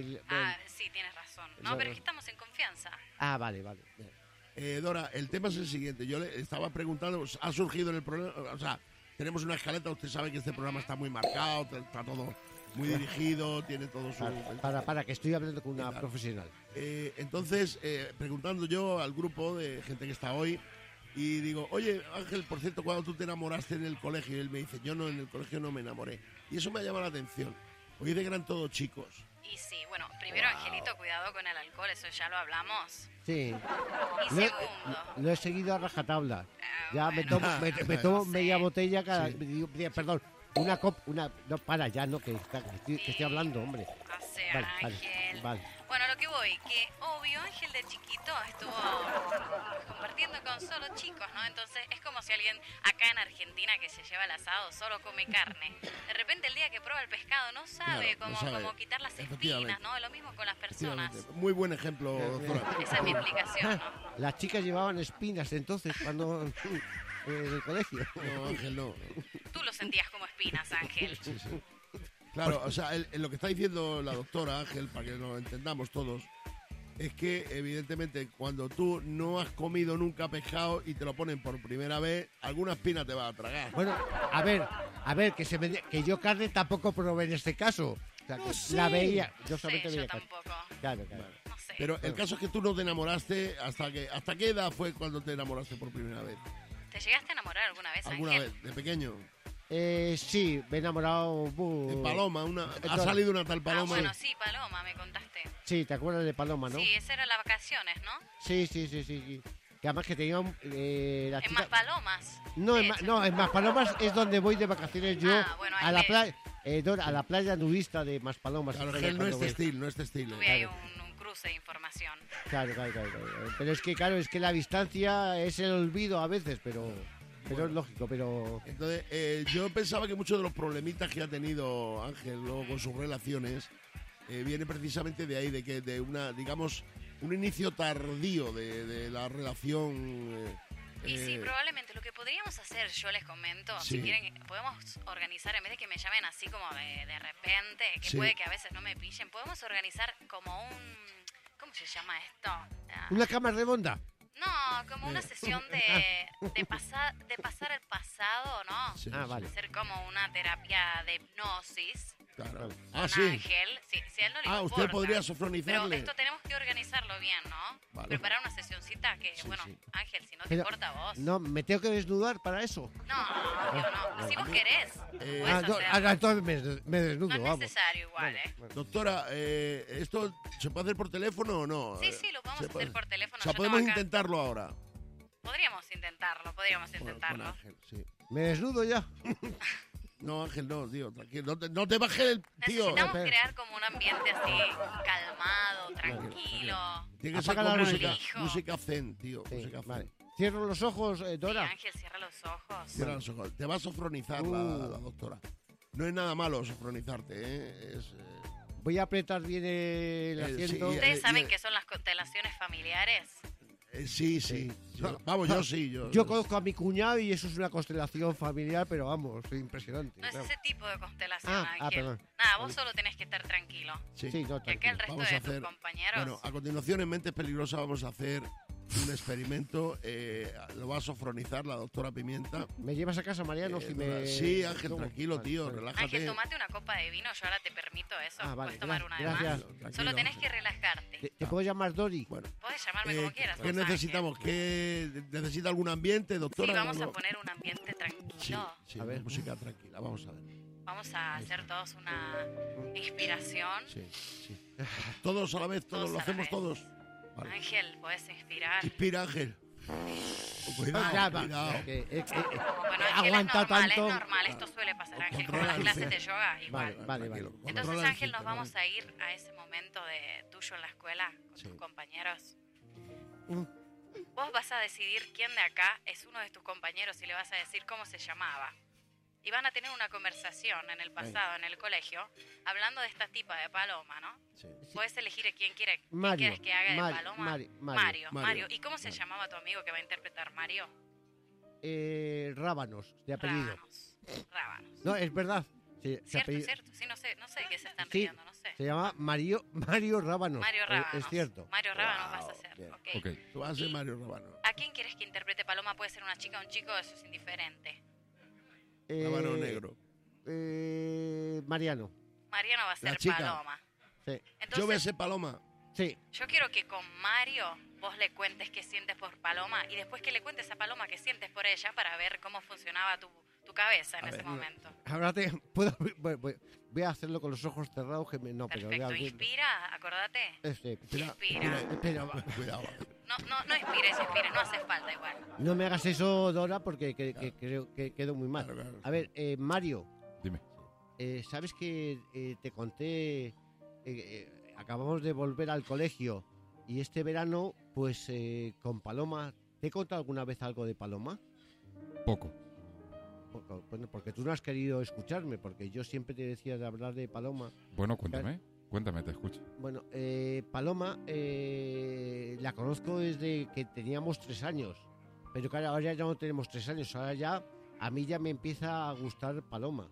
sí, tienes razón. No, pero es que estamos en confianza. Vale. Dora, el tema es el siguiente. Yo le estaba preguntando, ha surgido en el programa, o sea, tenemos una escaleta, usted sabe que este programa está muy marcado, está todo muy dirigido, tiene todo su... Para que estoy hablando con una profesional. Entonces, preguntando yo al grupo de gente que está hoy, y digo, oye, Ángel, por cierto, cuando tú te enamoraste en el colegio, y él me dice, yo no, en el colegio no me enamoré. Y eso me ha llamado la atención, porque dice que eran todos chicos. Y sí, bueno, primero, Angelito, cuidado con el alcohol, eso ya lo hablamos. Sí. Y segundo... Lo he seguido a rajatabla. Ya bueno, me tomo media botella cada... Perdón, una copa... No, para, ya no, que estoy hablando, hombre. O sea, Ángel... Vale. Bueno, lo que voy, que obvio, Ángel de chiquito estuvo compartiendo con solo chicos, ¿no? Entonces es como si alguien acá en Argentina que se lleva el asado solo come carne. De repente el día que prueba el pescado no sabe, cómo quitar las espinas, ¿no? Lo mismo con las personas. Muy buen ejemplo, doctora. Esa es mi explicación, ¿no? Las chicas llevaban espinas entonces cuando... en el colegio. No, Ángel, no. Tú lo sentías como espinas, Ángel. Sí. Claro, o sea, lo que está diciendo la doctora Ángel, para que lo entendamos todos, es que evidentemente cuando tú no has comido nunca pescado y te lo ponen por primera vez, alguna espina te va a tragar. Bueno, a ver, que yo carne tampoco probé en este caso. O sea, que la veía, yo solamente veía carne. Claro. No sé. Pero el caso es que tú no te enamoraste ¿hasta qué edad fue cuando te enamoraste por primera vez? ¿Te llegaste a enamorar alguna vez, Ángel? ¿Alguna vez? ¿De pequeño? Sí, me he enamorado... de Paloma, ha salido una tal Paloma. Bueno, sí, Paloma, me contaste. Sí, ¿te acuerdas de Paloma, no? Sí, esa era las vacaciones, ¿no? Sí. Que además que tenía la chica... ¿En Maspalomas? No, en Maspalomas es donde voy de vacaciones yo a la playa... a la playa nudista de Maspalomas. Claro, que no es textil. Tuve ahí un cruce de información. Claro. Pero es que la distancia es el olvido a veces, pero... Pero es lógico, pero... Entonces, yo pensaba que muchos de los problemitas que ha tenido Ángel luego con sus relaciones viene precisamente de ahí, de una, digamos, un inicio tardío de la relación. Y sí, probablemente lo que podríamos hacer, yo les comento, Sí. si quieren, podemos organizar, en vez de que me llamen así como de repente, que Sí. puede que a veces no me pillen, podemos organizar como ¿cómo se llama esto? ¿Una cama redonda? No, como una sesión de pasar el pasado, ¿no? Sí, Ah, vale. Hacer como una terapia de hipnosis. Claro. Con Sí. Ángel, si a él no le importa. Usted podría Pero sofronizarle. esto tenemos que organizarlo bien, ¿no? Vale. Preparar una sesioncita que, bueno, Ángel, si no te Pero- importa a vos. No, ¿me tengo que desnudar para eso? No. Si vos querés, puedes hacerlo. Entonces me desnudo, No es vamos. necesario igual, Doctora, ¿esto se puede hacer por teléfono o no? Sí, lo podemos hacer por teléfono. O sea, Yo podemos tengo acá- intentarlo ahora. Podríamos intentarlo. Ángel, sí. ¿Me desnudo ya? No, Ángel, no, tío, tranquilo. No te bajes el tío. Necesitamos crear como un ambiente así calmado, tranquilo. Tiene que ser Apaga con la música, luz. música zen, tío. Música zen. Vale. Cierro los ojos, Dora. Ángel, cierra los ojos. Cierra los ojos. Te va a sofronizar la doctora. No es nada malo sofronizarte, ¿eh? Voy a apretar bien el asiento. ¿Ustedes saben qué son las constelaciones familiares? Sí. Vamos, yo sí. Yo conozco a mi cuñado y eso es una constelación familiar, pero vamos, es impresionante. No es claro. ese tipo de constelación, Ah, Ángel. perdón. Nada, vos solo tenés que estar tranquilo. Sí, no, Que acá el resto Vamos a de hacer- tus compañeros... Bueno, a continuación en Mentes Peligrosas vamos a hacer un experimento. Lo va a sofronizar la doctora Pimienta. ¿Me llevas a casa, Mariano? Si me... Sí, Ángel, ¿Cómo? tranquilo, Vale, tío, vale. relájate. Ángel, tomate una copa de vino, yo ahora te permito eso. Ah, vale, Puedes tomar una de gracias. más. Solo tenés que relajarte. ¿Te puedo llamar Dori? Bueno, Podés llamarme como quieras. ¿qué vos, necesitamos? ¿Necesita algún ambiente, Ángel. doctora? Sí, vamos a Algo- poner un ambiente tranquilo. Sí, a ver, música tranquila, vamos a ver. Vamos a hacer todos una inspiración. Sí. Todos a la vez, todos Todos lo a la hacemos vez. todos. Vale. Ángel, podés inspirar. Inspira, Ángel. Cuidado, Ya va, cuidado. Bueno, Ángel, aguanta es normal, tanto. es normal. Esto suele pasar, Ángel, con Controla las el clases cien. de yoga igual. Vale. Entonces, Controla el Ángel, nos 100, vamos a ir a ese momento de tuyo en la escuela con tus compañeros. Vos vas a decidir quién de acá es uno de tus compañeros y le vas a decir cómo se llamaba. Y van a tener una conversación en el pasado, en el colegio, hablando de esta tipa de Paloma, ¿no? Puedes elegir a quién quieres Mario, que haga de Mario, Paloma. Mario. Mario. ¿Y cómo se llamaba tu amigo que va a interpretar Mario? Rábanos, de apellido. Rábanos. No, es verdad. Se apellida- Cierto. Sí, no sé de qué se están Sí, riendo, no sé. se llama Mario Rábanos. Mario Rábanos. Es cierto. Mario Rábanos vas a hacer. Bien. Ok. Tú vas a ser Mario Rábano. ¿A quién quieres que interprete Paloma? Puede ser una chica o un chico, eso es indiferente. Rábano negro. Mariano. Mariano va a La ser chica. Paloma. Sí. Entonces, Yo voy a ser Paloma. Sí. yo quiero que con Mario vos le cuentes qué sientes por Paloma y después que le cuentes a Paloma qué sientes por ella para ver cómo funcionaba tu cabeza en ese momento. Ahora voy a hacerlo con los ojos cerrados. No, pero voy a Perfecto. abrir- Inspira, acordate. Espera. Cuidado. No inspires, no hace falta igual. No me hagas eso, Dora, porque creo que quedo muy mal. A ver, Mario. Dime. ¿Sabes que te conté? Acabamos de volver al colegio y este verano, pues con Paloma. ¿Te he contado alguna vez algo de Paloma? Poco. Bueno, porque tú no has querido escucharme, porque yo siempre te decía de hablar de Paloma. Bueno, cuéntame. Cuéntame, te escucho. Bueno, Paloma la conozco desde que teníamos 3 años. Pero claro, ahora ya no tenemos 3 años. Ahora ya, a mí ya me empieza a gustar Paloma.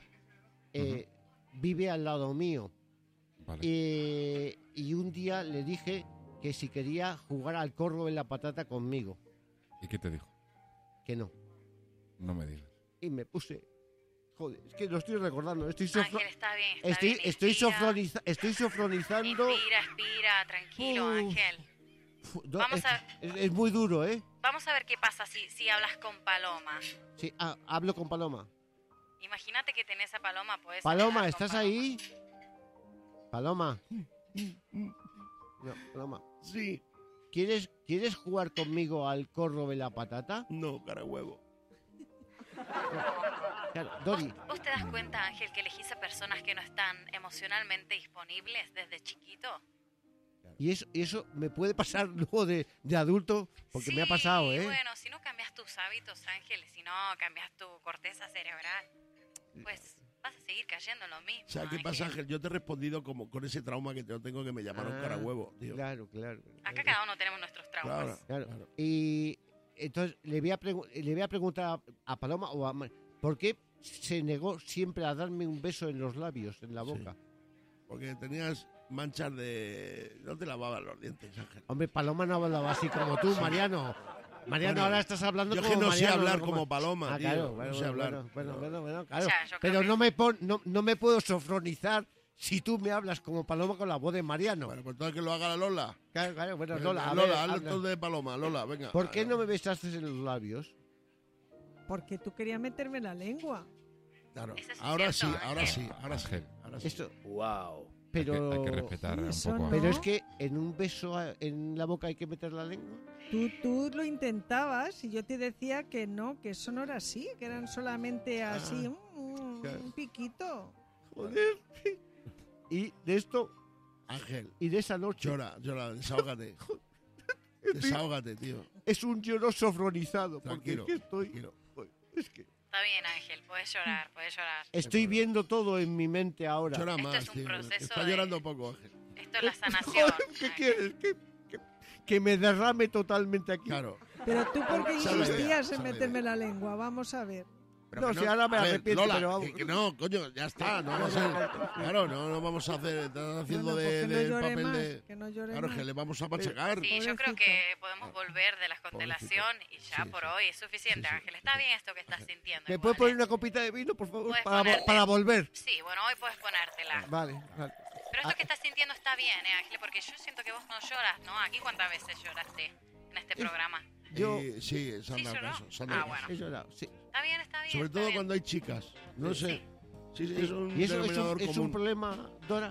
Vive al lado mío. Vale. Y un día le dije que si quería jugar al corro en la patata conmigo. ¿Y qué te dijo? Que no. No me digas. Y me puse... Joder, es que lo estoy recordando. Estoy Ángel, está bien, está bien. estoy Inspira. sofronizando... Inspira, tranquilo, Ángel. Vamos Es muy duro, ¿eh? Vamos a ver qué pasa si hablas con Paloma. Sí, hablo con Paloma. Imagínate que tenés a Paloma, puedes... Paloma, ¿estás ahí? Paloma. No, Paloma. Sí. ¿Quieres jugar conmigo al corro de la patata? No, cara huevo. Claro, Dori. ¿Vos te das cuenta, Ángel, que elegís a personas que no están emocionalmente disponibles desde chiquito? Y eso me puede pasar luego de adulto, porque me ha pasado, ¿eh? Bueno, si no cambias tu tus hábitos, Ángel, si no cambias tu corteza cerebral, pues vas a seguir cayendo en lo mismo. ¿Sabes qué pasa, Ángel? Yo te he respondido como con ese trauma que yo tengo, que me llamaron carahuevo, tío. Claro. Acá cada uno tenemos nuestros traumas. Claro. Y entonces le voy a preguntar a Paloma o a ¿por qué se negó siempre a darme un beso en los labios, en la boca? Porque tenías manchas de... No te lavabas los dientes, Ángel. Hombre, Paloma no hablaba así como tú, Mariano. Mariano, ahora estás hablando yo como que no Mariano. sé hablar como Paloma, tío. Claro, no sé hablar. Bueno, claro. Pero no me puedo sofronizar si tú me hablas como Paloma con la voz de Mariano. Bueno, pues entonces que lo haga la Lola. Claro, bueno, Venga, Lola. Lola, hazlo todo de Paloma, Lola, venga. ¿Por qué no me besaste en los labios? Porque tú querías meterme la lengua. Claro, ahora sí. Esto, wow. Pero Hay que respetar un poco. no. Pero es que en un beso en la boca hay que meter la lengua. Tú lo intentabas y yo te decía que no, que eso no era así, que eran solamente así, un piquito. Joder. Y de esto, Ángel. Y de esa noche. Llora, desahógate. Desahógate, tío. Es un lloro sofronizado. Tranquilo, porque es que estoy. Es que Está bien, Ángel, puedes llorar. estoy viendo todo en mi mente ahora. Llora Esto más, es un tío. proceso Está de- llorando poco, Ángel. Esto es la sanación. ¿Qué quieres? Que me derrame totalmente aquí. Claro. Pero tú, ¿por qué Esa es la idea, insistías esa en es la meterme la lengua? Vamos a ver. Pero No, que si ahora me a ver, arrepiento, Lola, pero vamos. que no, coño, ya está. No vamos a, claro, no vamos a hacer. Estás haciendo Bueno, pues que no de llore papel más, de. que no llore Claro, más. que le vamos a machacar. Sí, yo creo que podemos volver de la constelación y ya por hoy es suficiente, Ángel. Está bien esto que estás sintiendo. ¿Me puedes poner una copita de vino, por favor? Puedes Para ponerte. volver. Sí, bueno, hoy puedes ponértela. Vale. Pero esto que estás sintiendo está bien, Ángel, porque yo siento que vos no lloras, ¿no? ¿Aquí cuántas veces lloraste en este programa? Yo. Sí, se han ¿Sí dado lloró? caso. se han dado Ah, caso. bueno. He llorado, sí. Está bien, está bien. Sobre está todo bien. cuando hay chicas. No sé. Sí, es un ¿Y eso denominador es un común. problema, Dora?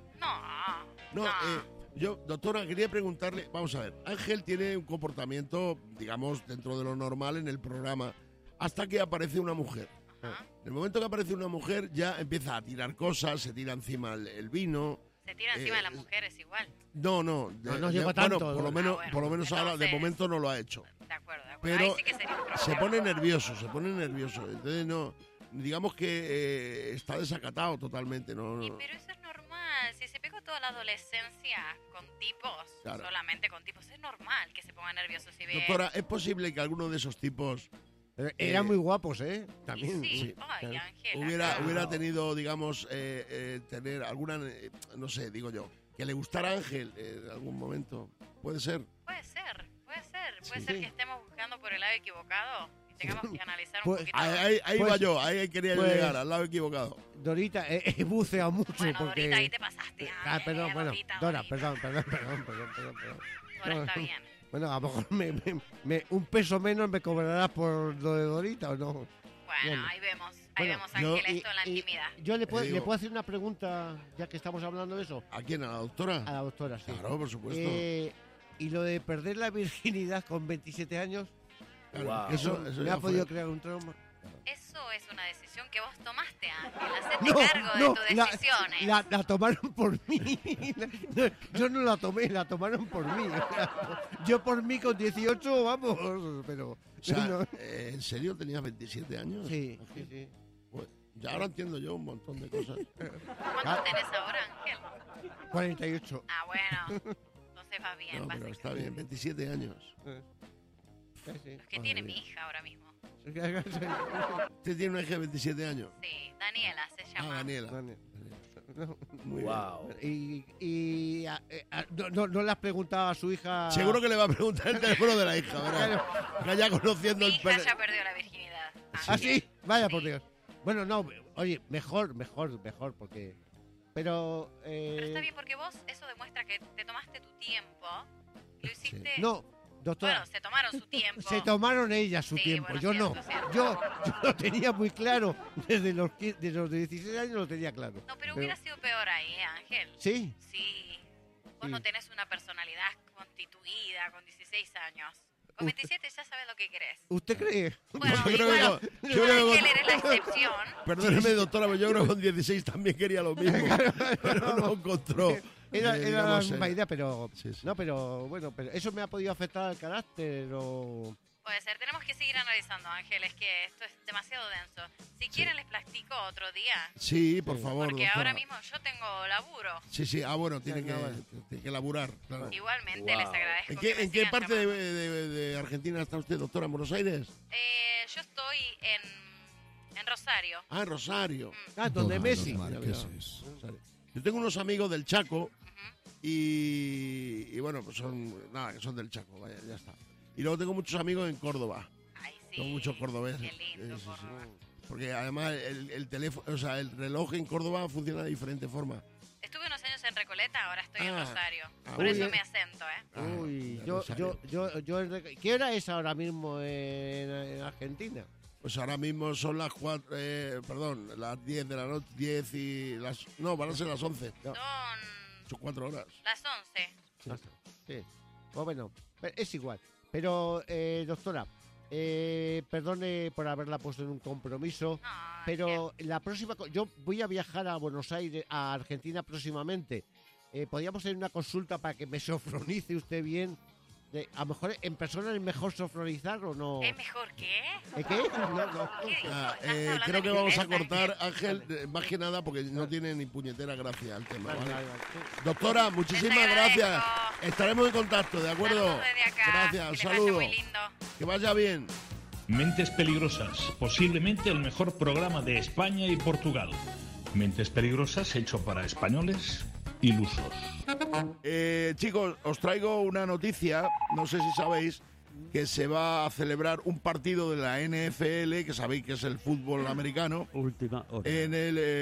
No, yo, doctora, quería preguntarle, vamos a ver, Ángel tiene un comportamiento, digamos, dentro de lo normal en el programa, hasta que aparece una mujer. En el momento que aparece una mujer, ya empieza a tirar cosas, se tira encima el vino. Se tira encima de las mujeres igual. No, No llega tanto, Bueno, por lo Dora. menos, por lo menos ahora, de momento no lo ha hecho. De acuerdo. Pero Ahí sí que sería un problema. se pone nervioso. Entonces, no, digamos que está desacatado totalmente. No. Pero eso es normal. Si se pegó toda la adolescencia con tipos, Claro. solamente con tipos, es normal que se ponga nervioso si ve... Doctora, ¿es posible que alguno de esos tipos Eran muy guapos, ¿eh? También. Sí. Ay, Ángel. hubiera tenido, digamos, tener alguna, no sé, digo yo, que le gustara a Ángel en algún momento? ¿Puede ser? Puede ser. Puede Sí. ser que estemos buscando por el lado equivocado y tengamos que analizar un Pues, poquito. Ahí Pues- va yo, ahí quería yo pues- llegar, al lado equivocado. Dorita, he buceado mucho Bueno, porque... Dorita, ahí te pasaste. perdón, bueno, Dorita, Dora, perdón. Ahora está bien. Bueno, a lo mejor un peso menos me cobrarás por lo de Dorita, ¿o no? Bueno, ahí vemos. Ahí Bueno, vemos, Ángel, esto en la intimidad. Yo le digo- puedo hacer una pregunta, ya que estamos hablando de eso. ¿A quién? ¿A la doctora? A la doctora, sí. Claro, por supuesto. Y lo de perder la virginidad con 27 años, Claro, eso, eso me ya ha podido fue. crear un trauma. Eso es una decisión que vos tomaste, Ángel. Hacete cargo de tus decisiones. La tomaron por mí. Yo no la tomé, la tomaron por mí. Yo por mí con 18, vamos, pero... O sea, no. ¿en serio tenías 27 años? Sí, sí. Pues, ya ahora entiendo yo un montón de cosas. ¿Cuántos tenés ahora, Ángel? 48. Ah, bueno. Entonces va bien. No, vas pero a- está bien, 27 años. Los que tiene mi hija ahora mismo. ¿Usted tiene una hija de 27 años? Sí, Daniela se Ah, llama. Daniela. Muy Wow. Y no le has preguntado a su hija... Seguro que le va a preguntar el teléfono de la hija, ¿verdad? Que ya conociendo Mi el hija ya perdió la virginidad. ¿Ah, sí? Vaya por Dios. Bueno, no, oye, mejor, porque... Pero... Pero está bien porque vos eso demuestra que te tomaste tu tiempo. Lo hiciste... No, doctora. Bueno, se tomaron su tiempo. Se tomaron ellas su Sí, tiempo, bueno, yo cierto, no. cierto. Yo lo tenía muy claro. Desde los 16 años lo tenía claro. No, pero hubiera sido peor ahí, Ángel. ¿Sí? Sí. Vos Sí. no tenés una personalidad constituida con 16 años. Con 27 ya sabes lo que querés. ¿Usted cree? Bueno, Yo creo igual, que- yo creo que- Ángel, eres la excepción. Perdóneme, doctora, pero yo creo que con 16 también quería lo mismo. Pero no encontró. Era la digamos, misma idea, pero... Sí, sí. No, pero bueno, pero ¿eso me ha podido afectar al carácter o...? Puede ser, tenemos que seguir analizando, Ángel, es que esto es demasiado denso. Si quieren les platico otro día. Sí, por favor, Porque doctora. ahora mismo yo tengo laburo. Sí, bueno, tiene que laburar, claro. Igualmente les agradezco. ¿En qué parte de Argentina está usted, doctora? ¿En Buenos Aires? Yo estoy en Rosario. Ah, en Rosario. Donde Messi. Rosario. Yo tengo unos amigos del Chaco y bueno, pues que son del Chaco, vaya, ya está. Y luego tengo muchos amigos en Córdoba. Ay, sí. Tengo muchos cordobeses. Qué lindo, Córdoba. Porque además el teléfono, o sea, el reloj en Córdoba funciona de diferente forma. Estuve unos años en Recoleta, ahora estoy en Rosario. Ah, Por muy eso bien. me acento, ¿eh? Uy, Rosario. ¿Qué hora es ahora mismo en Argentina? Pues ahora mismo son las 10 de la noche, 10 y van a ser las 11. Son 4 horas. Las 11. Sí. Pues bueno, es igual. Pero, doctora, perdone por haberla puesto en un compromiso, pero la próxima... Yo voy a viajar a Buenos Aires, a Argentina próximamente. ¿Podríamos tener una consulta para que me sofronice usted bien? A lo mejor en persona es mejor sofronizar o no. ¿Es mejor qué? ¿Qué? No. Creo que vamos a cortar, Ángel, más que nada porque no tiene ni puñetera gracia el tema. ¿vale? Doctora, muchísimas gracias. Estaremos en contacto, ¿de acuerdo? Saludos desde acá. Gracias, Que les vaya saludos. muy lindo. Que vaya bien. Mentes Peligrosas, posiblemente el mejor programa de España y Portugal. Mentes Peligrosas hecho para españoles ilusos. Chicos, os traigo una noticia, no sé si sabéis, que se va a celebrar un partido de la NFL, que sabéis que es el fútbol americano, Última hora. en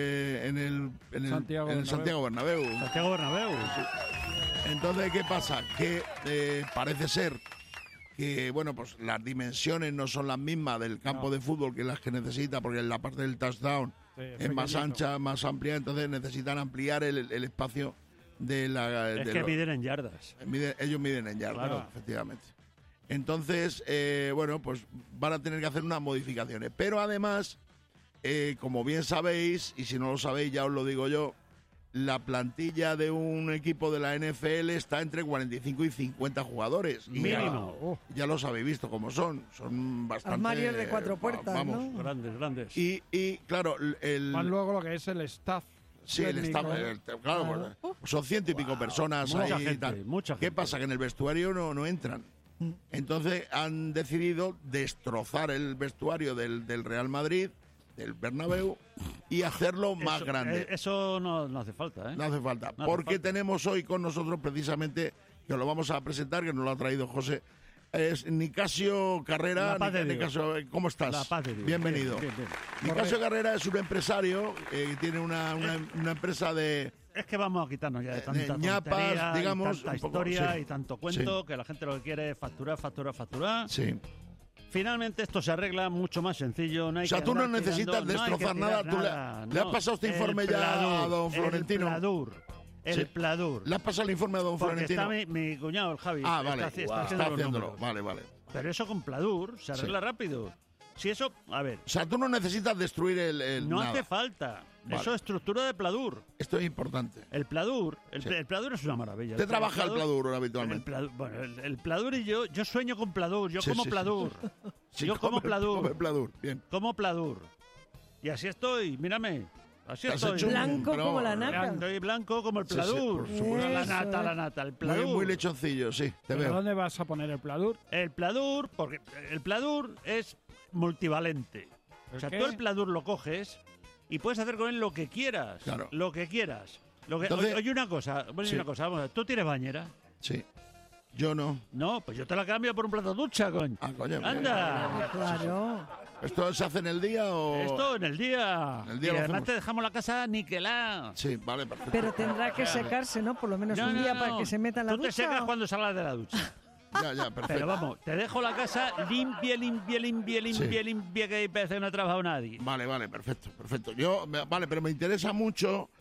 el Santiago Bernabéu. Santiago Bernabéu. Entonces, ¿qué pasa? Que parece ser que, bueno, pues las dimensiones no son las mismas del campo de fútbol que las que necesita, porque la parte del touchdown es más ancha, más amplia, entonces necesitan ampliar el espacio de la... Es que miden en yardas. Ellos miden en yardas, Claro. efectivamente. Entonces, bueno, pues van a tener que hacer unas modificaciones. Pero además, como bien sabéis, y si no lo sabéis ya os lo digo yo, la plantilla de un equipo de la NFL está entre 45 y 50 jugadores. Y Mínimo. ya los habéis visto cómo son. Son bastante... Armarios de 4 puertas, vamos. ¿no? Grandes. Y claro, Más luego lo que es el staff. Sí, el técnico. staff, claro, pues, son 100 y pico personas Mucha ahí y gente, tal. mucha ¿Qué pasa? Que en el vestuario no entran. Entonces han decidido destrozar el vestuario del Real Madrid, del Bernabéu, y hacerlo más grande. Eso no hace falta, ¿eh? No hace falta. No hace Porque falta. tenemos hoy con nosotros precisamente, que os lo vamos a presentar, que nos lo ha traído José, es Nicasio Carrera. La paz de Dios. Nicasio, ¿cómo estás? La paz de Dios. Bienvenido. Bien. Nicasio Carrera es un empresario, tiene una empresa de... Es que vamos a quitarnos ya de tanta ñapas, tontería, digamos, y tanta un poco, historia sí. y tanto cuento, que la gente lo que quiere es facturar. Sí. Finalmente esto se arregla mucho más sencillo. No hay O sea, que tú no andar necesitas tirando, destrozar no hay que nada. tirar Tú nada, le has no. pasado este El informe ya a don Florentino. El Pladur. ¿Le has pasado el informe a don Porque Florentino? está mi cuñado, el Javi. Ah, vale. Está Está haciendo los haciéndolo. números. Vale. Pero eso con Pladur se arregla rápido. Si eso, a ver. O sea, tú no necesitas destruir el No nada. hace falta. Vale. Eso es estructura de Pladur. Esto es importante. El Pladur es una maravilla. ¿Te trabaja el Pladur habitualmente? El Pladur y yo sueño con Pladur. Yo como Pladur. Sí, yo como Pladur. come Pladur, bien. Como Pladur. Y así estoy, mírame. Así Te has estoy. hecho un- Blanco pero- como la nata. Estoy blanco como el Sí, Pladur. por supuesto. La Eso. nata, el Pladur. Muy lechoncillo, sí, te ¿Pero veo. dónde vas a poner el Pladur? El Pladur, porque el Pladur es multivalente. O sea, qué? tú el Pladur lo coges y puedes hacer con él lo que quieras. Claro. Lo que quieras. Entonces- oye, una cosa, Sí. vamos a ver, ¿tú tienes bañera? Sí. Yo no. No, pues yo te la cambio por un plato de ducha, coño. Ah, coño. ¡Anda! Claro. ¿Esto se hace en el día o...? Esto en el día. En el día y lo además hacemos. te dejamos la casa niquelada. Sí, vale, perfecto. Pero tendrá que secarse, ¿no? Por lo menos un día para que se meta en la Tú te ducha. secas ¿o? cuando salgas de la ducha. Ya, perfecto. Pero vamos, te dejo la casa limpia, que parece que no ha trabajado nadie. Vale, perfecto. Vale, pero me interesa mucho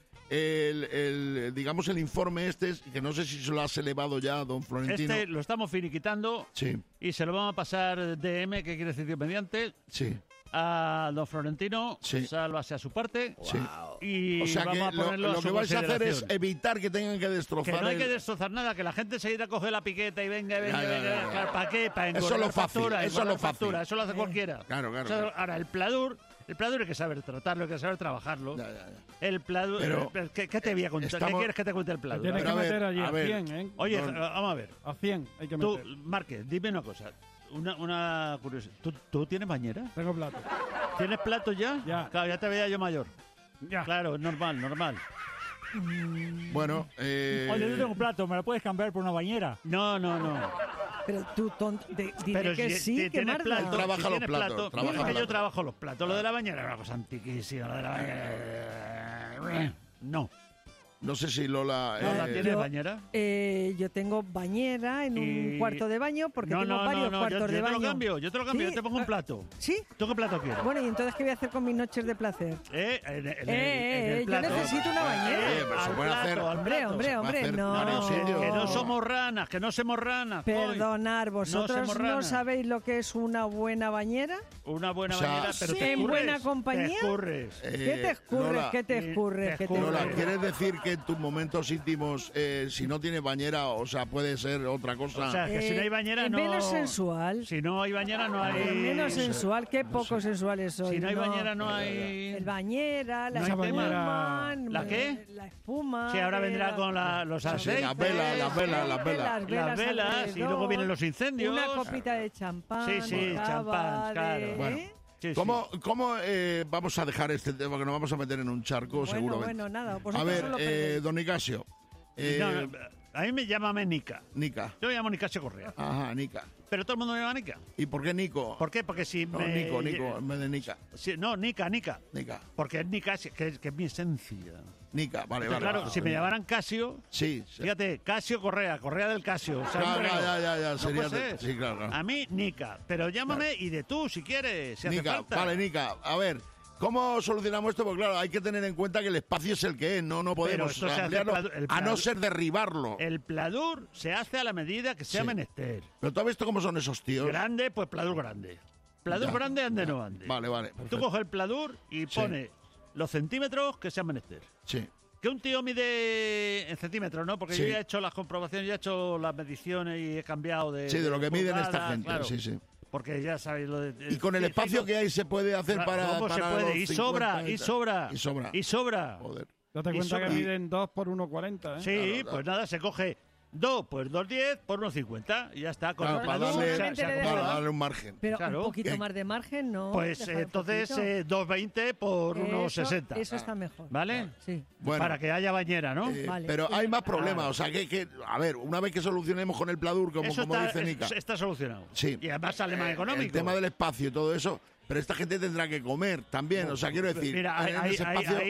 digamos, el informe que no sé si se lo has elevado ya a don Florentino. Lo estamos finiquitando Sí, y se lo vamos a pasar DM, que quiere decir Dios mediante, sí. a don Florentino, sálvase a su parte. Sí. Y O sea que vamos a ponerlo lo a que su vais a hacer es consideración. evitar que tengan que destrozar. Que no hay el- que destrozar nada, que la gente se irá a coger la piqueta y venga. ya. ¿Para qué? Para Eso es engordar lo fácil, factura, eso es engordar lo fácil. factura, eso lo hace cualquiera. Claro, claro, O sea, claro. Ahora, el pladur hay que saber tratarlo, hay que saber trabajarlo. El pladur... Pero ¿Qué te voy a contar? ¿Qué estamos- quieres que te cuente el pladur? Tienes que meter allí a 100, ¿eh? Oye, vamos a ver. A 100 hay que Tú, meter. Márquez, dime una cosa. Una curiosidad. ¿Tú tienes bañera? Tengo plato. ¿Tienes plato ya? Ya. Claro, ya te veía yo mayor. Ya. Claro, normal. Bueno, Oye, yo tengo un plato, ¿me lo puedes cambiar por una bañera? No. Pero tú, dile Pero que si sí, que tienes Marta. plato, Trabaja si los tienes platos, plato, trabaja es que yo platos. trabajo los platos. Lo de la bañera es una cosa antiquísima. Lo de la bañera... No. no sé si Lola... ¿Tienes yo- bañera? Yo tengo bañera en un Y- cuarto de baño porque tengo varios cuartos yo de te baño. lo cambio, yo ¿Sí? te pongo un plato. ¿Sí? ¿Tú qué plato quieres? Bueno, ¿y entonces qué voy a hacer con mis noches de placer? En el yo plato. necesito una bañera. pero se Al puede hacer- plato, al Hombre, plato. hombre, no. Que no somos ranas, que no somos ranas. Perdonar, ¿vosotros somos no ranas. sabéis lo que es una buena bañera? Una buena O sea, bañera, pero sí. te ¿En escurres, buena compañía? Te escurres. ¿Qué te escurres? Lola, ¿Qué te escurres? ¿Qué te Lola, escurres? ¿quieres decir que en tus momentos íntimos, si no tienes bañera, o sea, puede ser otra cosa? O sea, que si no hay bañera en no... menos sensual. Si no hay bañera no hay... Menos sensual, qué poco sensuales soy. Si no hay bañera no hay... El bañera, la No hay espuma. tema. ¿La qué? La espuma. Sí, ahora vendrá con los aceites. las velas. Las velas, y luego vienen los incendios. Una copita de champán. Sí, champán, claro. Bueno, Sí, ¿Cómo vamos a dejar este tema que nos vamos a meter en un charco seguramente? Bueno, nada. A vosotros ver, solo perdéis. don Nicasio. A mí me llámame Nica. Nica. Yo me llamo Nicasio Correa. Ajá, Nica. Pero todo el mundo me llama Nica. ¿Y por qué Nico? ¿Por qué? Porque si No, me... Nico, en vez de Nica. Sí, no, Nica. Nica. Porque es Nicasio, que es mi esencia. Nica, vale, Entonces, vale. claro, vale. si me llamaran Casio, Sí, fíjate, Casio Correa del Casio. O sea, Claro, hombre, ya, no sería puede de- ser. sí, claro. A mí, Nica. Pero llámame y de tú, si quieres, si hace Nica, falta. vale, Nica. A ver, ¿cómo solucionamos esto? Porque claro, hay que tener en cuenta que el espacio es el que es, no podemos esto se hace ampliarlo, el a no ser derribarlo. El pladur se hace a la medida que sea Sí. menester. Pero tú has visto cómo son esos tíos. Grande, pues pladur grande. Pladur Ya, grande, ande no ande. Vale, Tú perfecto. coges el pladur y Sí. pones los centímetros que sean menester. Sí. Que un tío mide en centímetros, ¿no? Porque Sí. yo ya he hecho las comprobaciones, ya he hecho las mediciones y he cambiado de... Sí, de lo que miden esta pulgadas, gente, claro. sí, sí. Porque ya sabéis lo de... Y con el espacio que hay se puede hacer para... ¿Cómo se para puede? los Y 50 sobra, y sobra. Y sobra. Y sobra. Joder. Date Y cuenta que sobra. miden 2 por 1,40, ¿eh? Sí, pues nada, se coge 210 por 1,50 y ya está. Con Claro, el para pladur darle, se acabó. para darle un margen. Pero Claro. un poquito ¿Qué? más de margen, ¿no? Pues Dejar un entonces poquito. 220 por 1,60. Eso está mejor. ¿Vale? Sí. Bueno. Para que haya bañera, ¿no? Vale. Pero hay más problemas, Claro. o sea que, a ver, una vez que solucionemos con el pladur, como Eso dice Nica, está solucionado. sí. Y además sale más El económico. tema del espacio y todo eso, pero esta gente tendrá que comer también, o sea, quiero decir, Mira, en ese espacio...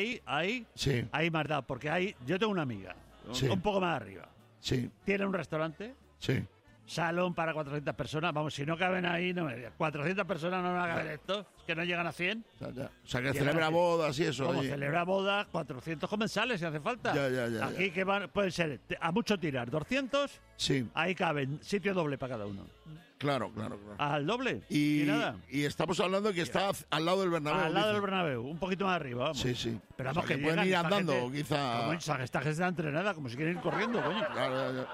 ahí Sí, hay más dado, porque yo tengo una amiga, Sí. un poco más arriba. sí, Tiene un restaurante, sí. salón para 400 personas. Vamos, si no caben ahí, no me digas. 400 personas no van a caber esto, es que no llegan a 100. O sea, que Llegan celebra a 100. bodas y eso. Como allí. celebra bodas, 400 comensales si hace falta. Ya. Aquí que pueden ser a mucho tirar, 200, Sí, ahí caben, sitio doble para cada uno. claro. Al doble. Y, nada. y estamos hablando de que está al lado del Bernabéu. Al lado dice. del Bernabéu, un poquito más arriba, vamos. Sí, sí. Pero O vamos, sea, que que pueden llegan ir esta andando, gente- quizá. Como esta gente está entrenada, como si quieren ir corriendo, coño. Claro.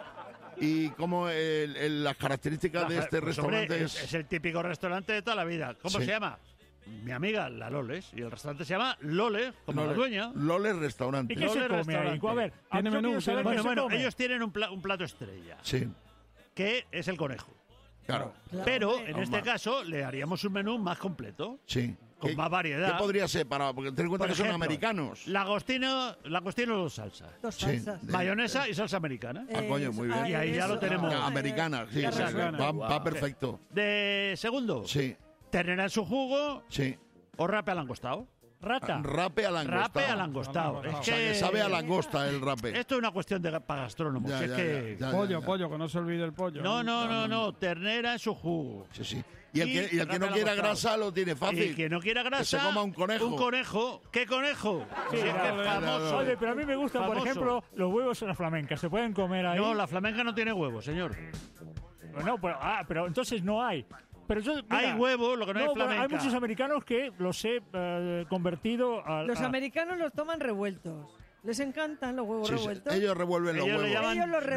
Y como las características de este Pues, hombre, restaurante es el típico restaurante de toda la vida. ¿Cómo Sí. se llama? Mi amiga, la Loles. Y el restaurante se llama Loles, como la dueña. Loles Restaurante. ¿Y qué se Loles come ahí? Restaurante. A ver, Tiene yo menú, quiero saber tiene qué se Bueno, come. ellos tienen un plato estrella, Sí, que es el conejo. claro. Pero en Hombre. este caso le haríamos un menú más completo, Sí. con más variedad. ¿Qué podría ser? Porque ten en cuenta Por que son ejemplo, americanos. Lagostino dos salsas. Dos Sí. salsas. Mayonesa y salsa americana. Ah, coño, muy bien. Y ahí ya lo tenemos. Americana, sí, ya sí, resuena. va perfecto. De segundo, Sí, ternera en su jugo sí. o rape al angostado. Rata. Rape al angostado. Rape al angostado. Es O sea, que sabe a langosta el rape. Esto es una cuestión para gastrónomos. Ya, es ya, que... ya, Pollo, que no se olvide el pollo. No, ternera en su jugo. Sí, sí. Y el que rape no al quiera angostado. grasa lo tiene fácil. Y el que no quiera grasa, Que se coma un conejo. Un conejo. ¿Qué conejo? Sí, Si es que claro, es famoso. Oye, pero a mí me gustan, por Famoso. ejemplo, los huevos en la flamenca. ¿Se pueden comer ahí? No, la flamenca no tiene huevos, señor. No, pero entonces no hay. pero yo, Hay huevo, lo que no hay flamenca. Hay muchos americanos que los he convertido a... Los americanos los toman revueltos. Les encantan los huevos revueltos. Ellos revuelven los huevos. Ellos los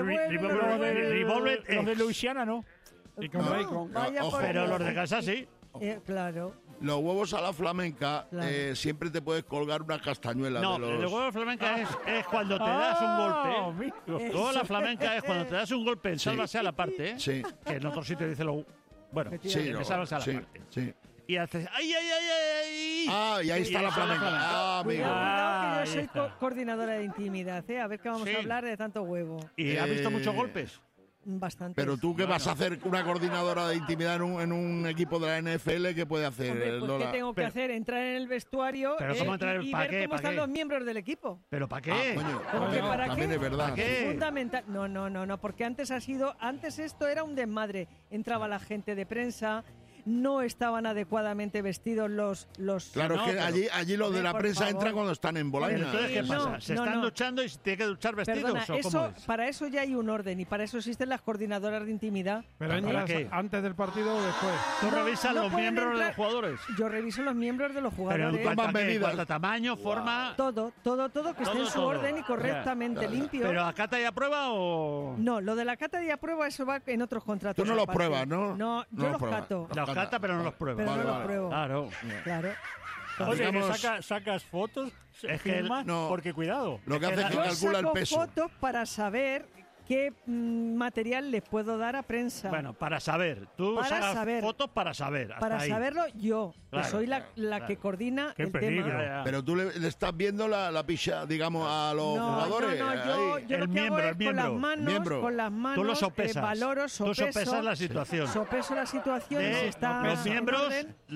revuelven. Los de Luisiana no. Y con bacon. Pero los de casa sí. Claro. Los huevos a la flamenca siempre te puedes colgar una castañuela. No, de los... el huevo de flamenca es cuando te das un golpe. Luego la flamenca es cuando te das un golpe en sálvase a la parte. Sí. Que en otro sitio dice lo... Bueno, en sálvase a la parte. Sí. Y haces... ¡Ay, ay, ay, ay! Ah, y ahí está la flamenca. Amigo. Cuidado que yo soy coordinadora de intimidad, A ver qué vamos a hablar de tanto huevo. ¿Y has visto muchos golpes? Bastante. Pero tú, ¿qué vas a hacer una coordinadora de intimidad en un equipo de la NFL? ¿Qué puede hacer, Hombre, pues, Lola? ¿qué tengo que hacer? Entrar en el vestuario y ver cómo están los miembros del equipo. ¿Pero para qué? ¿Para también qué? es verdad. Es fundamental. No, porque antes esto era un desmadre. Entraba la gente de prensa, no estaban adecuadamente vestidos los Claro, es que allí los de la prensa entran cuando están en Bolaña. Entonces, ¿qué pasa? ¿Se están duchando y se tiene que duchar vestidos? Perdona, ¿o cómo es? para eso ya hay un orden y para eso existen las coordinadoras de intimidad. Pero entras antes del partido o después. ¿Tú revisas los miembros de los jugadores? Yo reviso los miembros de los jugadores. ¿Pero cuánto tamaño, forma? Todo, que esté en su orden y correctamente limpio. ¿Pero a cata y a prueba o...? No, lo de la cata y a prueba eso va en otros contratos. Tú no los pruebas, ¿no? No, yo los cato. Los cata, pero no los pruebas. Pero no los pruebo. Claro. Oye, ¿sacas fotos? Es que porque cuidado. Lo que hace es que calcula el peso. Yo saco fotos para saber qué material les puedo dar a prensa. Bueno, para saber. Tú sacas fotos para saber. Para saberlo yo, Claro, que soy la que coordina el tema. Pero tú le estás viendo la picha, digamos, a los jugadores. No, yo lo que hago es con las manos, tú lo sopesas. Valoro, Tú sopesas la situación. Sopeso la situación y si está los miembros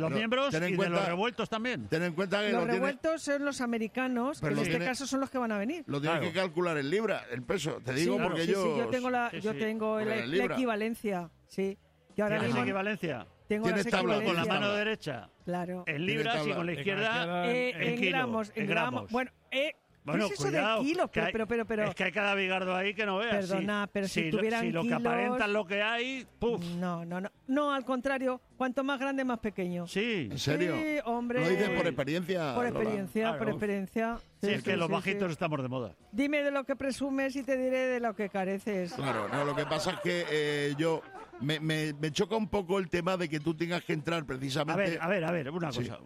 y de los revueltos también. Ten en cuenta que los revueltos son los americanos, que en este caso son los que van a venir. Lo tienes que calcular en libra, el peso. Te digo porque yo tengo la equivalencia. Sí. Y ahora ¿Tienes mismo equivalencia? Tengo las tabla con la mano derecha. Claro. En libras y con la izquierda en gramos. Bueno, Bueno, ¿qué es cuidado, eso de kilos? Pero, es que hay cada bigardo ahí que no veas. Perdona, pero si tuvieran si lo kilos, que aparentan lo que hay, ¡puf! No, al contrario, cuanto más grande, más pequeño. Sí. ¿En serio? Sí, hombre. Lo dices por experiencia. Por experiencia, por experiencia. Sí, es que los bajitos estamos de moda. Dime de lo que presumes y te diré de lo que careces. Claro, no, lo que pasa es que yo... Me choca un poco el tema de que tú tengas que entrar precisamente... A ver, una cosa.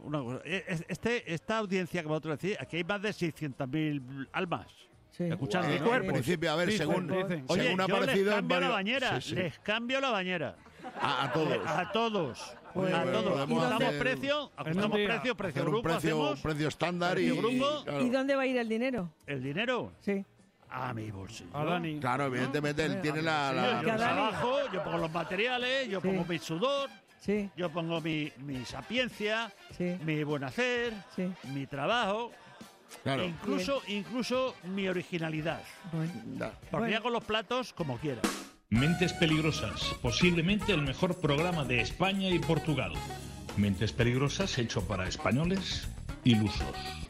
Esta audiencia que vosotros decís, aquí hay más de 600.000 almas. Escuchando, ¿no? En principio, a ver, según ha aparecido... les cambio la bañera, les cambio la bañera. A todos. A todos. Pues, a todos. Ajustamos precio grupo, precio estándar y grupo. Claro. ¿Y dónde va a ir el dinero? ¿El dinero? Sí. A mi bolsillo. Claro, evidentemente él tiene la... Yo trabajo, yo pongo los materiales, yo pongo mi sudor, yo pongo mi sapiencia, mi buen hacer, mi trabajo, claro. incluso mi originalidad. Porque hago los platos como quiera. Mentes Peligrosas, posiblemente el mejor programa de España y Portugal. Mentes Peligrosas hecho para españoles ilusos.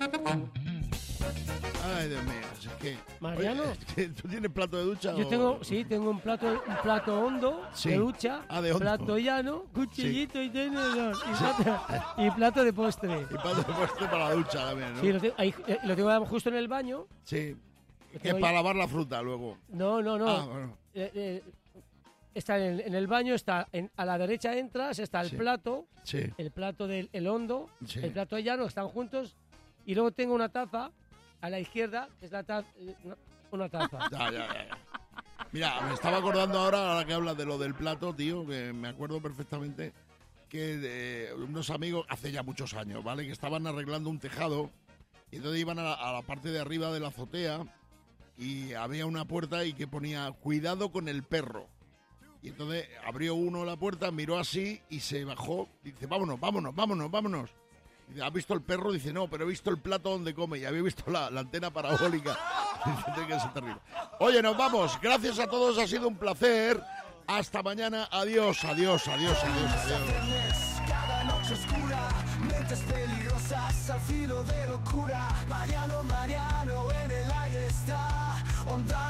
Ay, Dios mío, es que... Mariano. Oye, ¿tú tienes plato de ducha? Tengo un plato hondo de ducha, de hondo. plato llano, cuchillito y tenedor, y plato de postre. Y plato de postre para la ducha también, ¿no? Sí, lo tengo justo en el baño. Sí, que es para lavar la fruta luego. No. Ah, bueno. Está en el baño, a la derecha entras, está el plato, el plato del hondo, el plato de llano, están juntos, y luego tengo una taza a la izquierda, que es una taza. Ya. Mira, me estaba acordando ahora que hablas de lo del plato, tío, que me acuerdo perfectamente que unos amigos, hace ya muchos años, ¿vale? Que estaban arreglando un tejado y entonces iban a la parte de arriba de la azotea y había una puerta y que ponía cuidado con el perro. Y entonces abrió uno la puerta, miró así y se bajó y dice, vámonos. Dice, ¿has visto el perro? Dice, no, pero he visto el plato donde come y había visto la antena parabólica. Dice que es terrible. Oye, nos vamos. Gracias a todos, ha sido un placer. Hasta mañana. Adiós. Cada noche oscura, mentes peligrosas al filo de locura. Mariano en el aire está.